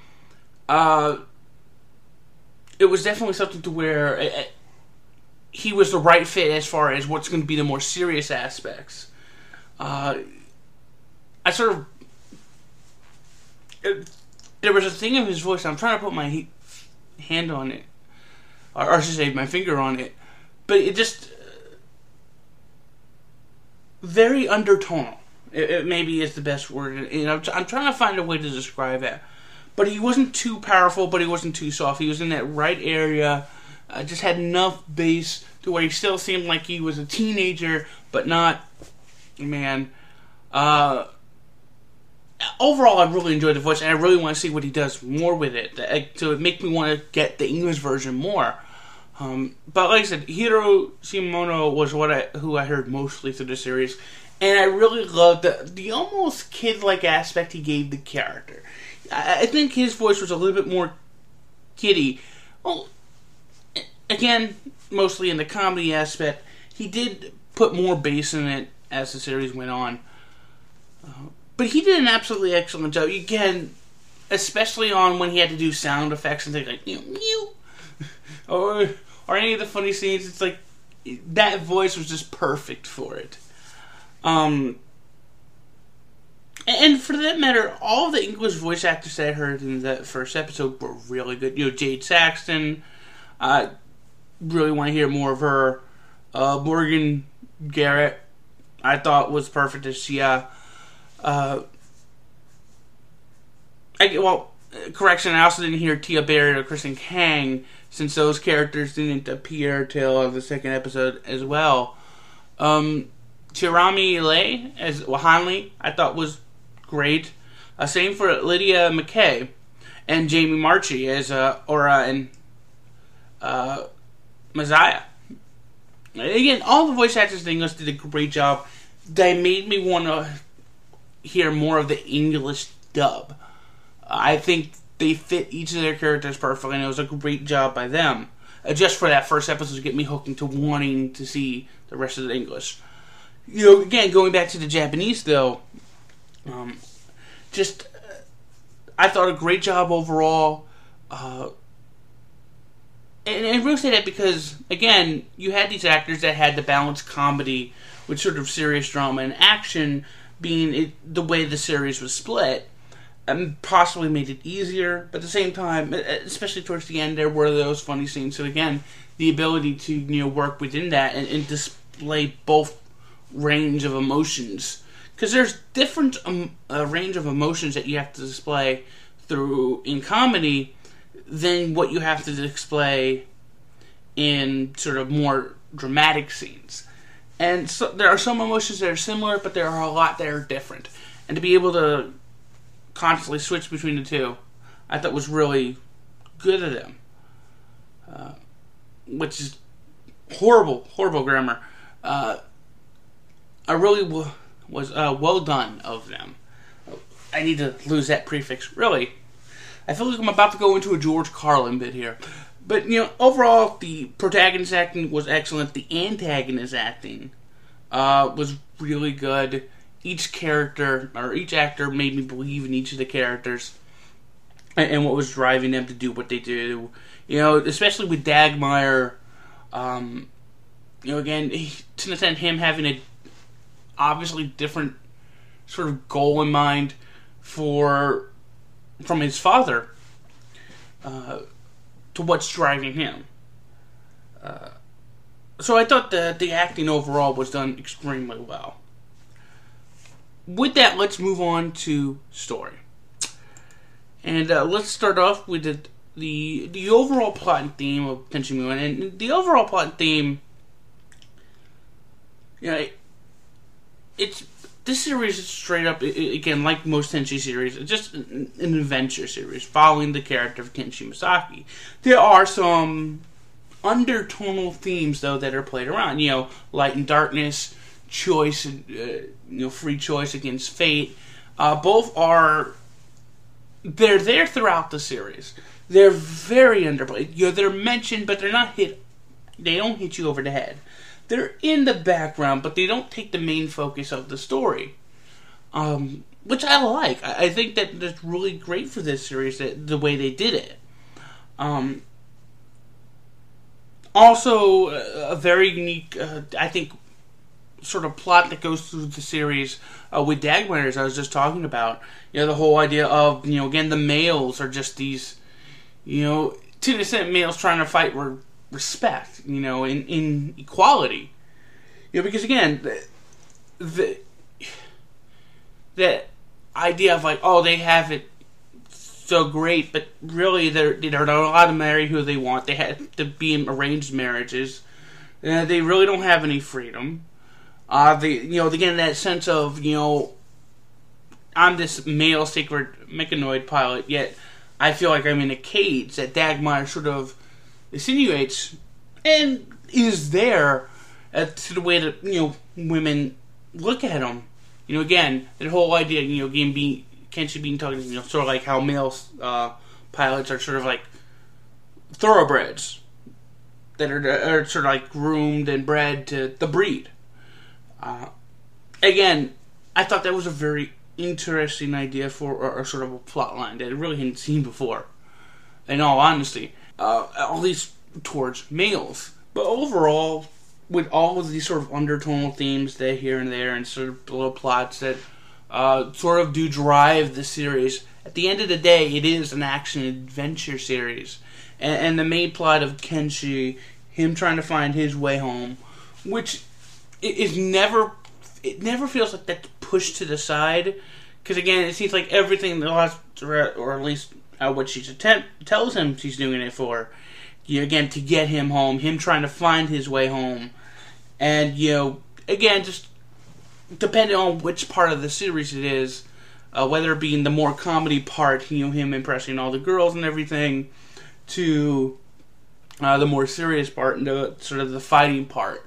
it was definitely something to where he was the right fit as far as what's going to be the more serious aspects. There was a thing in his voice, I'm trying to put my hand on it, or I should say my finger on it, but it just very undertonal. It maybe is the best word. I'm trying to find a way to describe it. But he wasn't too powerful, but he wasn't too soft. He was in that right area. Just had enough bass to where he still seemed like he was a teenager, but not, man. Overall, I really enjoyed the voice, and I really want to see what he does more with it. So it makes me want to get the English version more. But like I said, Hiro Shimono was who I heard mostly through the series, and I really loved the almost kid-like aspect he gave the character. I think his voice was a little bit more kiddie. Well, again, mostly in the comedy aspect. He did put more bass in it as the series went on. But he did an absolutely excellent job. Again, especially on when he had to do sound effects and things like mew, or any of the funny scenes. It's like that voice was just perfect for it. And for that matter, all the English voice actors that I heard in that first episode were really good. Jade Saxton, I really want to hear more of her. Morgan Garrett, I thought was perfect as Xia. Correction, I also didn't hear Tia Barrett or Kristen Kang, since those characters didn't appear till the second episode as well. Tirami Lei as Hanli, I thought was great. Same for Lydia McKay and Jamie Marchi as Aura and Messiah. Again, all the voice actors in English did a great job. They made me want to hear more of the English dub. I think they fit each of their characters perfectly, and it was a great job by them. Just for that first episode to get me hooked into wanting to see the rest of the English. Again, going back to the Japanese, though, I thought a great job overall. And I really say that because, again, you had these actors that had the balanced comedy with sort of serious drama and action being the way the series was split, and possibly made it easier. But at the same time, especially towards the end, there were those funny scenes. So again, the ability to work within that and display both range of emotions, because there's different range of emotions that you have to display through in comedy than what you have to display in sort of more dramatic scenes. And so there are some emotions that are similar, but there are a lot that are different. And to be able to constantly switch between the two, I thought was really good of them. Which is horrible grammar. I really was well done of them. I need to lose that prefix. Really. I feel like I'm about to go into a George Carlin bit here. But, overall, the protagonist acting was excellent. The antagonist acting was really good. Each character, or each actor, made me believe in each of the characters and what was driving them to do what they do. Especially with Dagmar, again, to an extent, him having a obviously different sort of goal in mind from his father to what's driving him. So I thought the acting overall was done extremely well. With that, let's move on to story. And let's start off with the overall plot and theme of Tenchi Mugen. And the overall plot and theme, this series is straight up, again, like most Tenchi series, it's just an adventure series following the character of Kenshi Masaki. There are some undertonal themes, though, that are played around. Light and darkness, choice, free choice against fate. Both are, they're there throughout the series. They're very underplayed. They're mentioned, but they're not hit. They don't hit you over the head. They're in the background, but they don't take the main focus of the story. Which I like. I think that that's really great for this series, the way they did it. Also, a very unique, I think, sort of plot that goes through the series with Dagmar, as I was just talking about. The whole idea of, again, the males are just these, to an extent, males trying to fight respect, in equality. Because again, the idea of they have it so great, but really they're not allowed to marry who they want. They have to be in arranged marriages. They really don't have any freedom. They get that sense of, I'm this male sacred mechanoid pilot, yet I feel like I'm in a cage that Dagmar sort of insinuates and is there to the way that, women look at them. Again, that whole idea, Kenshi being talking, sort of like how male pilots are sort of like thoroughbreds that are sort of like groomed and bred to the breed. Again, I thought that was a very interesting idea for a sort of a plot line that I really hadn't seen before, in all honesty. At least towards males. But overall, with all of these sort of undertonal themes that here and there, and sort of little plots that sort of do drive the series. At the end of the day, it is an action-adventure series. And the main plot of Kenshi, him trying to find his way home, which is never... It never feels like that's pushed to the side. Because, again, it seems like everything, or at least what she tells him she's doing it for, again, to get him home, him trying to find his way home. And, again, just depending on which part of the series it is, whether it be in the more comedy part, him impressing all the girls and everything, to the more serious part, and the sort of the fighting part.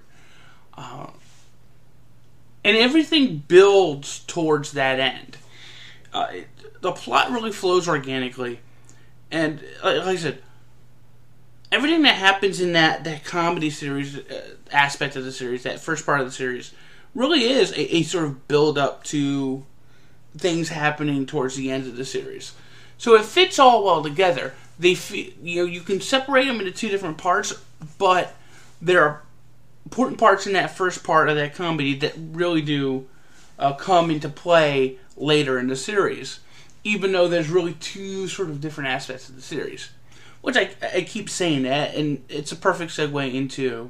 And everything builds towards that end. The plot really flows organically. And, like I said, everything that happens in that comedy series aspect of the series, that first part of the series, really is a sort of build-up to things happening towards the end of the series. So it fits all well together. You can separate them into two different parts, but there are important parts in that first part of that comedy that really do come into play later in the series, even though there's really two sort of different aspects of the series. Which I keep saying that, and it's a perfect segue into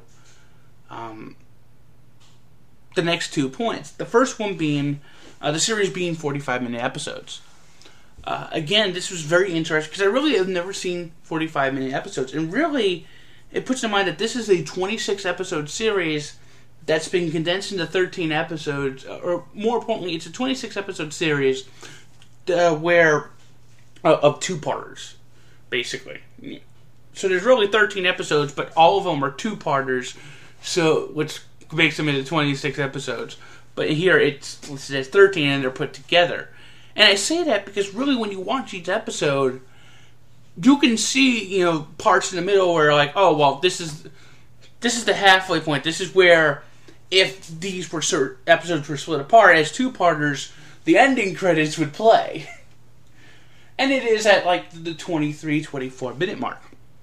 the next 2 points. The first one being the series being 45-minute episodes. Again, this was very interesting because I really have never seen 45-minute episodes, and really it puts in mind that this is a 26-episode series that's been condensed into 13 episodes, or more importantly, it's a 26-episode series where of two-parters, basically. So there's really 13 episodes, but all of them are two-parters, so which makes them into 26 episodes. But here it's 13 and they're put together. And I say that because really when you watch each episode, you can see, parts in the middle where like, oh, well, this is the halfway point. This is where if these episodes were split apart as two-parters, the ending credits would play. And it is at like the 23, 24 minute mark.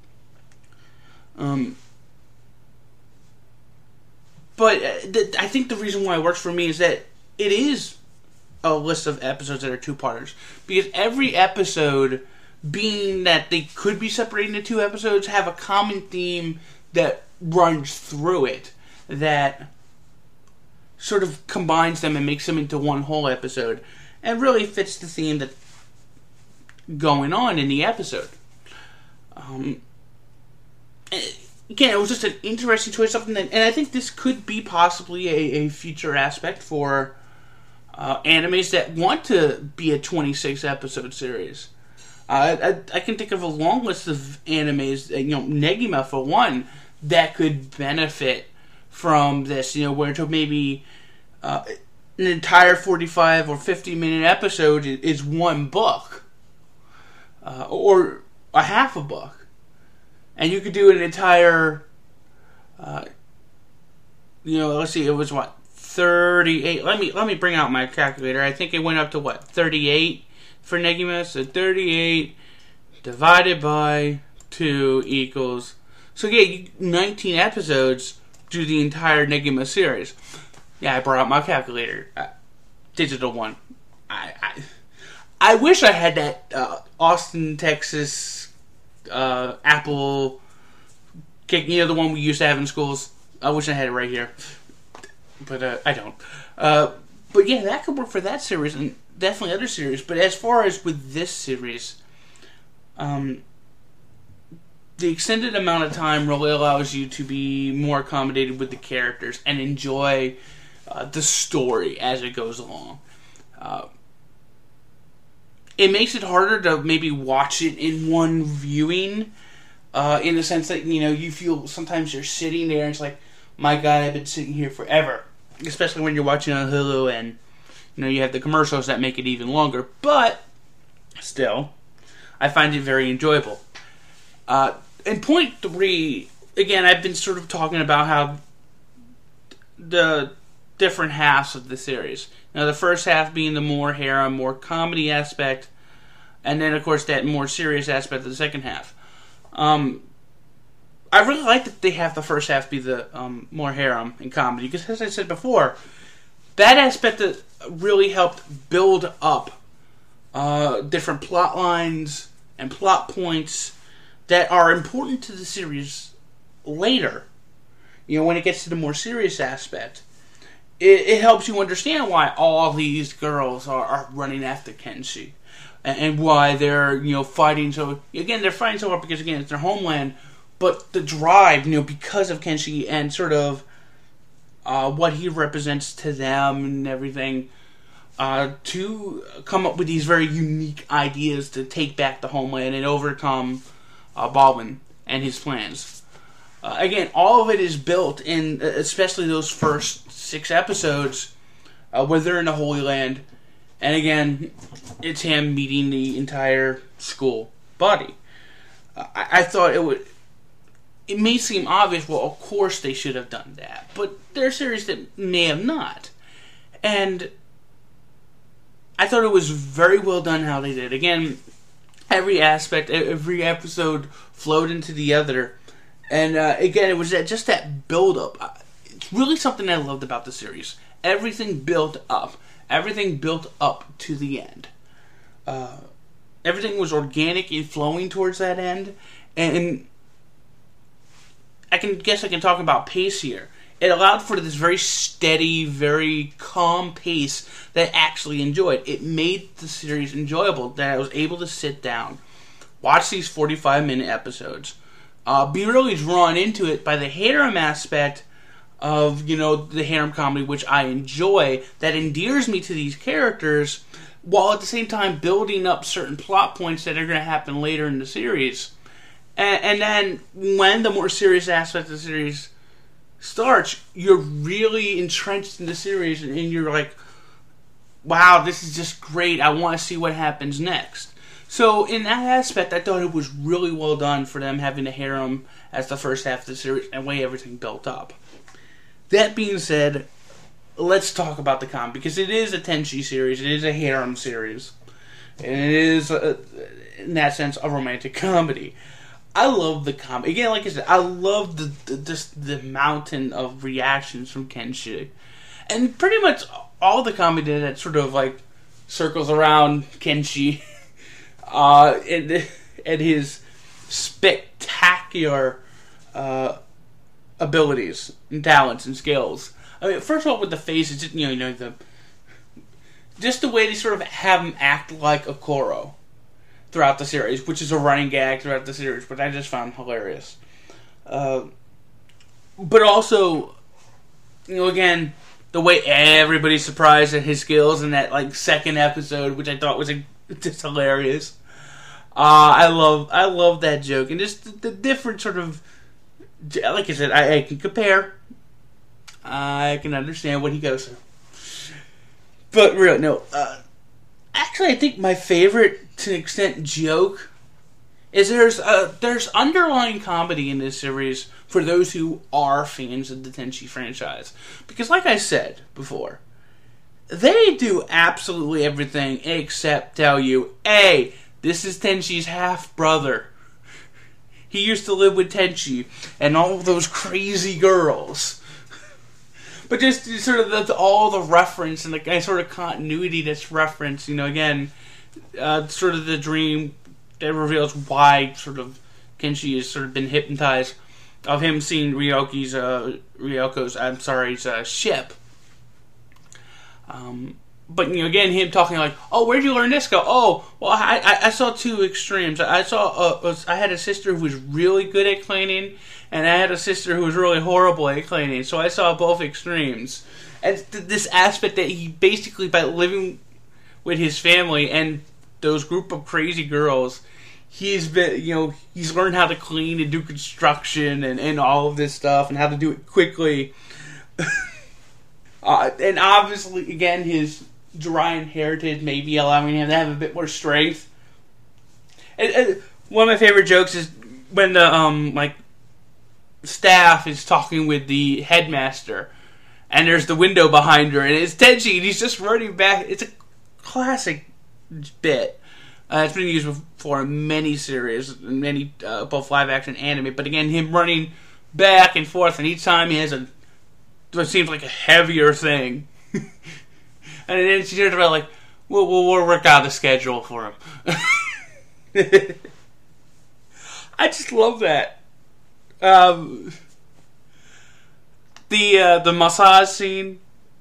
But I think the reason why it works for me is that it is a list of episodes that are two-parters. Because every episode, being that they could be separated into two episodes, have a common theme that runs through it, that sort of combines them and makes them into one whole episode, and really fits the theme that's going on in the episode. Again, it was just an interesting choice, something that, and I think this could be possibly a future aspect for animes that want to be a 26-episode series. I can think of a long list of animes, Negima for one, that could benefit from this, where it took maybe an entire 45 or 50-minute episode is one book. Or a half a book. And you could do an entire, let's see, it was what, 38. Let me bring out my calculator. I think it went up to what, 38 for Negima. So 38 divided by 2 equals. So yeah, 19 episodes do the entire Negima series. Yeah, I brought out my calculator, digital one. I wish I had that Austin, Texas Apple cake, the one we used to have in schools. I wish I had it right here, but I don't. But yeah, that could work for that series and definitely other series. But as far as with this series, the extended amount of time really allows you to be more accommodated with the characters and enjoy the story as it goes along. It makes it harder to maybe watch it in one viewing, in the sense that, you feel sometimes you're sitting there and it's like, my God, I've been sitting here forever. Especially when you're watching on Hulu and, you have the commercials that make it even longer. But, still, I find it very enjoyable. And point 3, again, I've been sort of talking about how the different halves of the series. Now, the first half being the more harem, more comedy aspect, and then, of course, that more serious aspect of the second half. I really like that they have the first half be the more harem and comedy, because as I said before, that aspect that really helped build up different plot lines and plot points that are important to the series later. When it gets to the more serious aspect, it helps you understand why all these girls are running after Kenshi, and why they're fighting so. Again, they're fighting so hard because again it's their homeland, but the drive because of Kenshi and sort of what he represents to them and everything, to come up with these very unique ideas to take back the homeland and overcome Baldwin and his plans. Again, all of it is built in, especially those first 6 episodes, where they're in the Holy Land, and again, it's him meeting the entire school body. I thought it may seem obvious, well, of course they should have done that, but there are series that may have not. And I thought it was very well done how they did. Again, every aspect, every episode flowed into the other. And again, it was just that build-up. It's really something I loved about the series. Everything built up. Everything built up to the end. Everything was organic and flowing towards that end. And I can talk about pace here. It allowed for this very steady, very calm pace that I actually enjoyed. It made the series enjoyable, that I was able to sit down, watch these 45-minute episodes, be really drawn into it by the harem aspect of, the harem comedy, which I enjoy, that endears me to these characters, while at the same time building up certain plot points that are going to happen later in the series. And then, when the more serious aspect of the series starts, you're really entrenched in the series, and you're like, wow, this is just great, I want to see what happens next. So, in that aspect, I thought it was really well done for them having the harem as the first half of the series and the way everything built up. That being said, let's talk about the comedy, because it is a Tenchi series, it is a harem series, and it is, in that sense, a romantic comedy. I love the comedy. Again, like I said, I love the mountain of reactions from Kenshi. And pretty much all the comedy that sort of, circles around Kenshi, and his spectacular abilities and talents and skills. I mean, first of all, with the faces, just the way they sort of have him act like Okoro throughout the series, which is a running gag throughout the series, but I just found hilarious. But also, again, the way everybody's surprised at his skills in that second episode, which I thought was just hilarious. I love that joke, and just the different sort of, like I said, I can compare. I can understand what he goes through. But really, no. Actually, I think my favorite, to an extent, joke is there's underlying comedy in this series for those who are fans of the Tenchi franchise. Because like I said before, they do absolutely everything except tell you, hey, this is Tenshi's half-brother. He used to live with Tenchi and all those crazy girls. But just sort of all the reference and the sort of continuity that's referenced, again, sort of the dream that reveals why sort of Kenshi has sort of been hypnotized of him seeing Ryoko's ship. But again, him talking like, "Oh, where'd you learn this?" Go, "Oh, well, I saw two extremes. I had a sister who was really good at cleaning, and I had a sister who was really horrible at cleaning. So I saw both extremes." And this aspect that he basically, by living with his family and those group of crazy girls, he's been, he's learned how to clean and do construction and all of this stuff and how to do it quickly. And obviously, again, his Jorian heritage may be allowing him to have a bit more strength. And one of my favorite jokes is when the staff is talking with the headmaster, and there's the window behind her, and it's Tenchi, and he's just running back. It's a classic bit. It's been used before in many series, many both live action and anime. But again, him running back and forth, and each time he has what seems like a heavier thing. And then she turns around like, we'll work out a schedule for him. I just love that. The massage scene,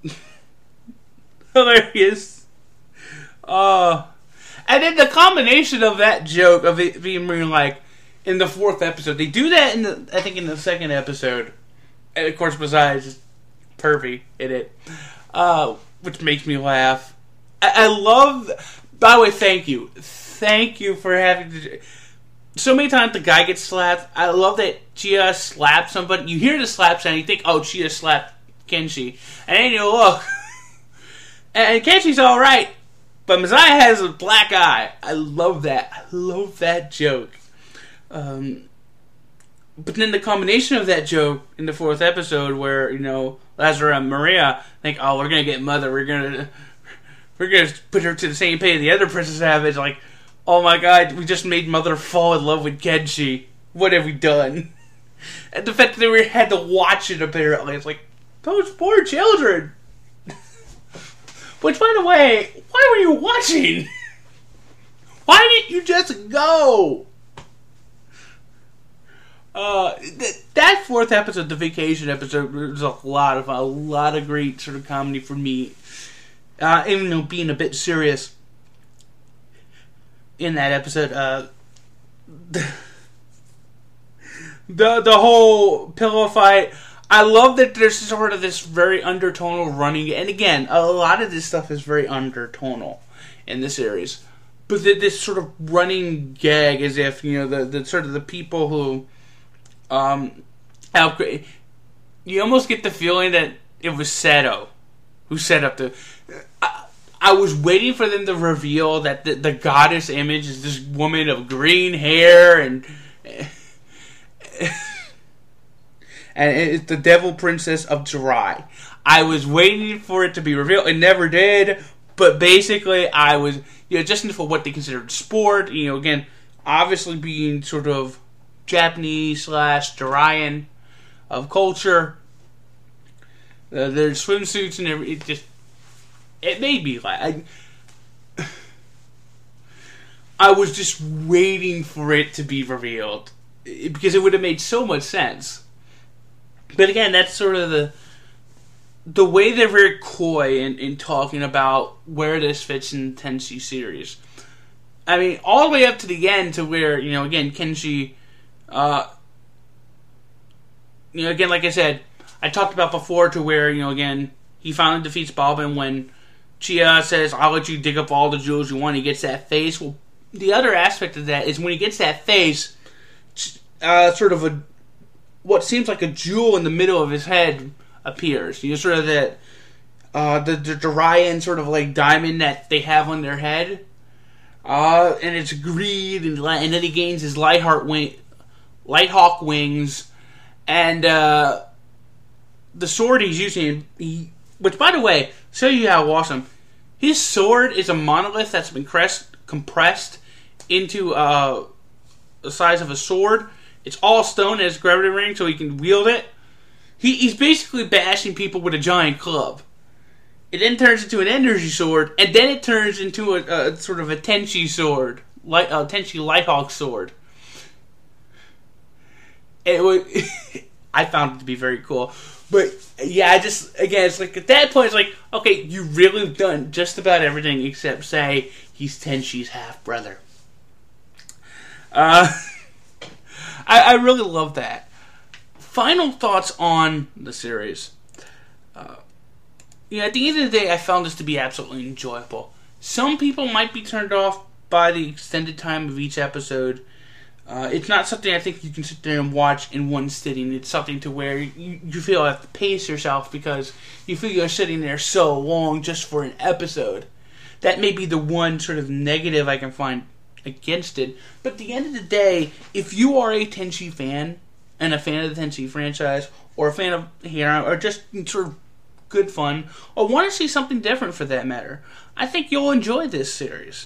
hilarious. And then the combination of that joke of it being like in the 4th episode, they do that in the second episode, and of course Messiah's just pervy in it, which makes me laugh. I love. By the way, thank you for having to. So many times the guy gets slapped. I love that Chia slapped somebody. You hear the slap sound, you think, oh, Chia slapped Kenshi. And then you look. And Kenshi's alright. But Messiah has a black eye. I love that. I love that joke. But then the combination of that joke in the 4th episode where, Lazarus and Maria think, oh, we're going to get Mother. We're going to put her to the same pay the other princess have. It's like, oh my god, we just made Mother fall in love with Kenshi. What have we done? And the fact that we had to watch it, apparently, it's like, those poor children. Which, by the way, why were you watching? Why didn't you just go? That 4th episode, the vacation episode, was a lot of fun. A lot of great sort of comedy for me. Even though being a bit serious in that episode, the whole pillow fight. I love that there's sort of this very undertonal running, and again, a lot of this stuff is very undertonal in the series. But this sort of running gag, as if the sort of the people who, you almost get the feeling that it was Seto who set up the. I was waiting for them to reveal that the goddess image is this woman of green hair and it's the devil princess of Jirai. I was waiting for it to be revealed. It never did, but basically I was, just for what they considered sport, again, obviously being sort of Japanese / Jiraiyan of culture. Their swimsuits and everything, it made me laugh. I was just waiting for it to be revealed because it would have made so much sense. But again, that's sort of the way they're very coy in talking about where this fits in the Tenchi series. I mean, all the way up to the end to where, again, Kenshi, again, like I said, I talked about before to where, again, he finally defeats Balban when Chia says, I'll let you dig up all the jewels you want. He gets that face. Well, the other aspect of that is when he gets that face, sort of what seems like a jewel in the middle of his head appears. Sort of that, the Jiraiyan sort of like diamond that they have on their head. And it's greed, and then he gains his Lighthawk wings, and the sword he's using, which, by the way, show you how awesome. His sword is a monolith that's been compressed into the size of a sword. It's all stone and has gravity ring, so he can wield it. He's basically bashing people with a giant club. It then turns into an energy sword, and then it turns into a sort of a Tenchi sword, Tenchi Lighthawk sword. I found it to be very cool. But, yeah, it's like, at that point, it's like, okay, you've really done just about everything except say he's Tenshi's half-brother. I really love that. Final thoughts on the series. At the end of the day, I found this to be absolutely enjoyable. Some people might be turned off by the extended time of each episode. It's not something I think you can sit there and watch in one sitting. It's something to where you feel you have to pace yourself because you feel you're sitting there so long just for an episode. That may be the one sort of negative I can find against it. But at the end of the day, if you are a Tenchi fan and a fan of the Tenchi franchise, or a fan of Hero, or just sort of good fun, or want to see something different for that matter, I think you'll enjoy this series.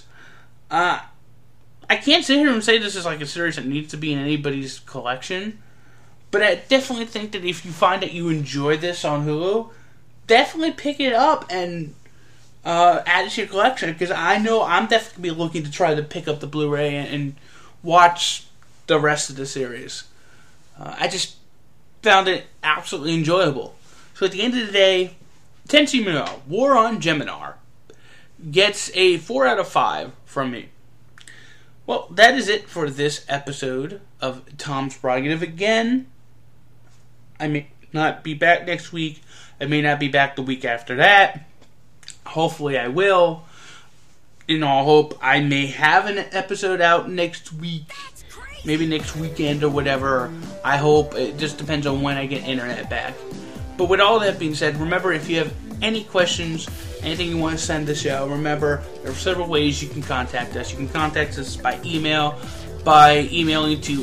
I can't sit here and say this is like a series that needs to be in anybody's collection, but I definitely think that if you find that you enjoy this on Hulu, definitely pick it up and add it to your collection, because I know I'm definitely be looking to try to pick up the Blu-ray and watch the rest of the series. I just found it absolutely enjoyable. So at the end of the day, Tenchi Muyo, War on Geminar, gets a 4 out of 5 from me. Well, that is it for this episode of Tom's Prerogative. Again, I may not be back next week. I may not be back the week after that. Hopefully I will. In all hope, I may have an episode out next week. Maybe next weekend or whatever. I hope. It just depends on when I get internet back. But with all that being said, remember, if you have any questions, anything you want to send the show, remember, there are several ways you can contact us. You can contact us by email, by emailing to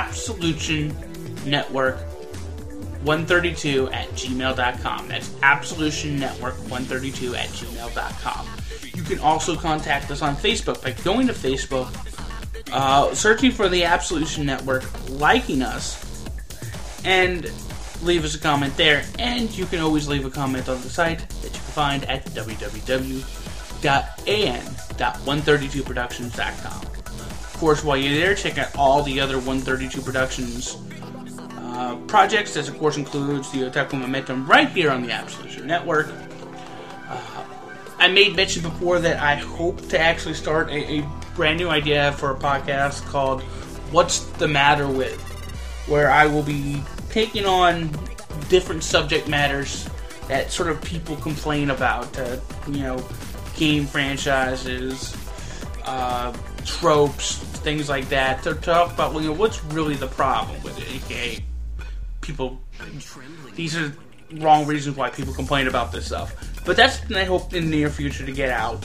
absolutionnetwork132@gmail.com. That's absolutionnetwork132@gmail.com. You can also contact us on Facebook by going to Facebook, searching for the Absolution Network, liking us, and leave us a comment there. And you can always leave a comment on the site that you can find at www.an.132productions.com. Of course, while you're there, check out all the other 132 Productions projects. This, of course, includes the Otaku Momentum right here on the Absolution Network. I made mention before that I hope to actually start a brand new idea for a podcast called What's the Matter With, where I will be taking on different subject matters that sort of people complain about, game franchises, tropes, things like that, to talk about what's really the problem with it, aka people, these are wrong reasons why people complain about this stuff. But that's something I hope in the near future to get out.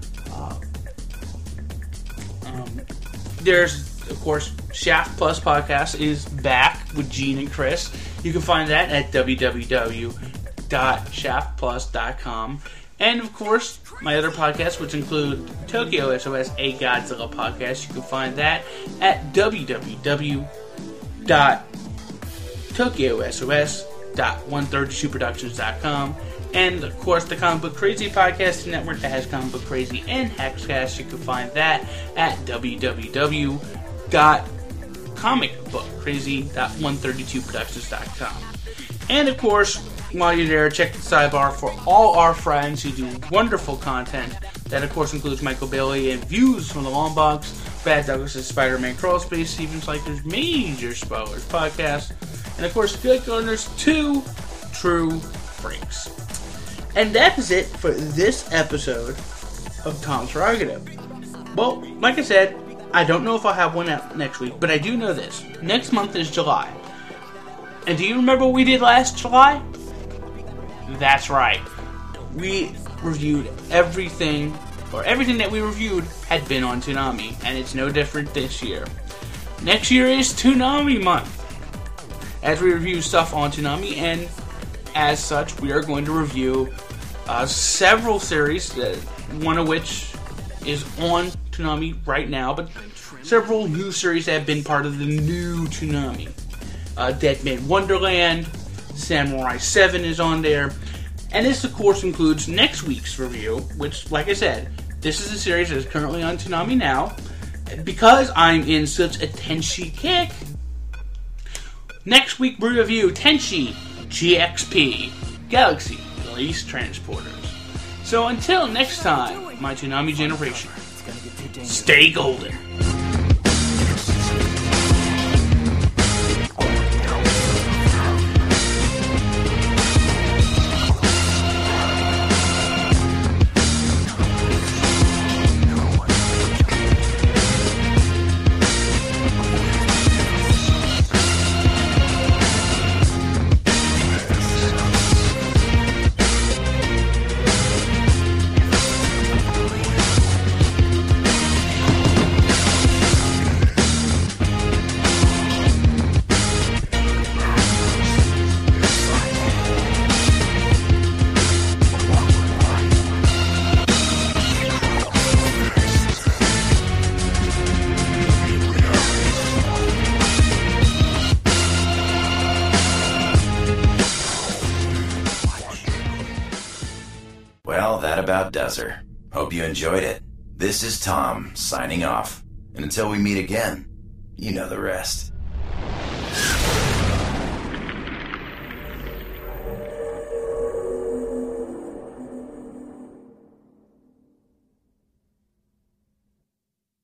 There's, of course, Shaft Plus Podcast is back with Gene and Chris. You can find that at www.shaftplus.com. And, of course, my other podcasts, which include Tokyo SOS, a Godzilla podcast. You can find that at www.tokyosos.132productions.com. And, of course, the Comic Book Crazy Podcast Network that has Comic Book Crazy and Hexcast. You can find that at www.comicbookcrazy.132productions.com. And, of course, while you're there, check the sidebar for all our friends who do wonderful content. That, of course, includes Michael Bailey and Views from the Long Box, Brad Douglas' Spider-Man Crawlspace, Steven Sliker's Major Spoilers Podcast, and, of course, Good Gunners 2 True Freaks. And that is it for this episode of Tom's Prerogative. Well, like I said, I don't know if I'll have one out next week, but I do know this. Next month is July. And do you remember what we did last July? That's right. We reviewed everything that we reviewed had been on Toonami, and it's no different this year. Next year is Toonami month, as we review stuff on Toonami, and as such, we are going to review several series, one of which is on Toonami right now, but several new series that have been part of the new Toonami. Dead Man Wonderland, Samurai 7 is on there, and this, of course, includes next week's review, which, like I said, this is a series that is currently on Toonami now. Because I'm in such a Tenchi kick, next week we review Tenchi GXP, Galaxy Police Transporters. So until next time, my Toonami generation, stay golden. about does her. Hope you enjoyed it. This is Tom, signing off. And until we meet again, you know the rest.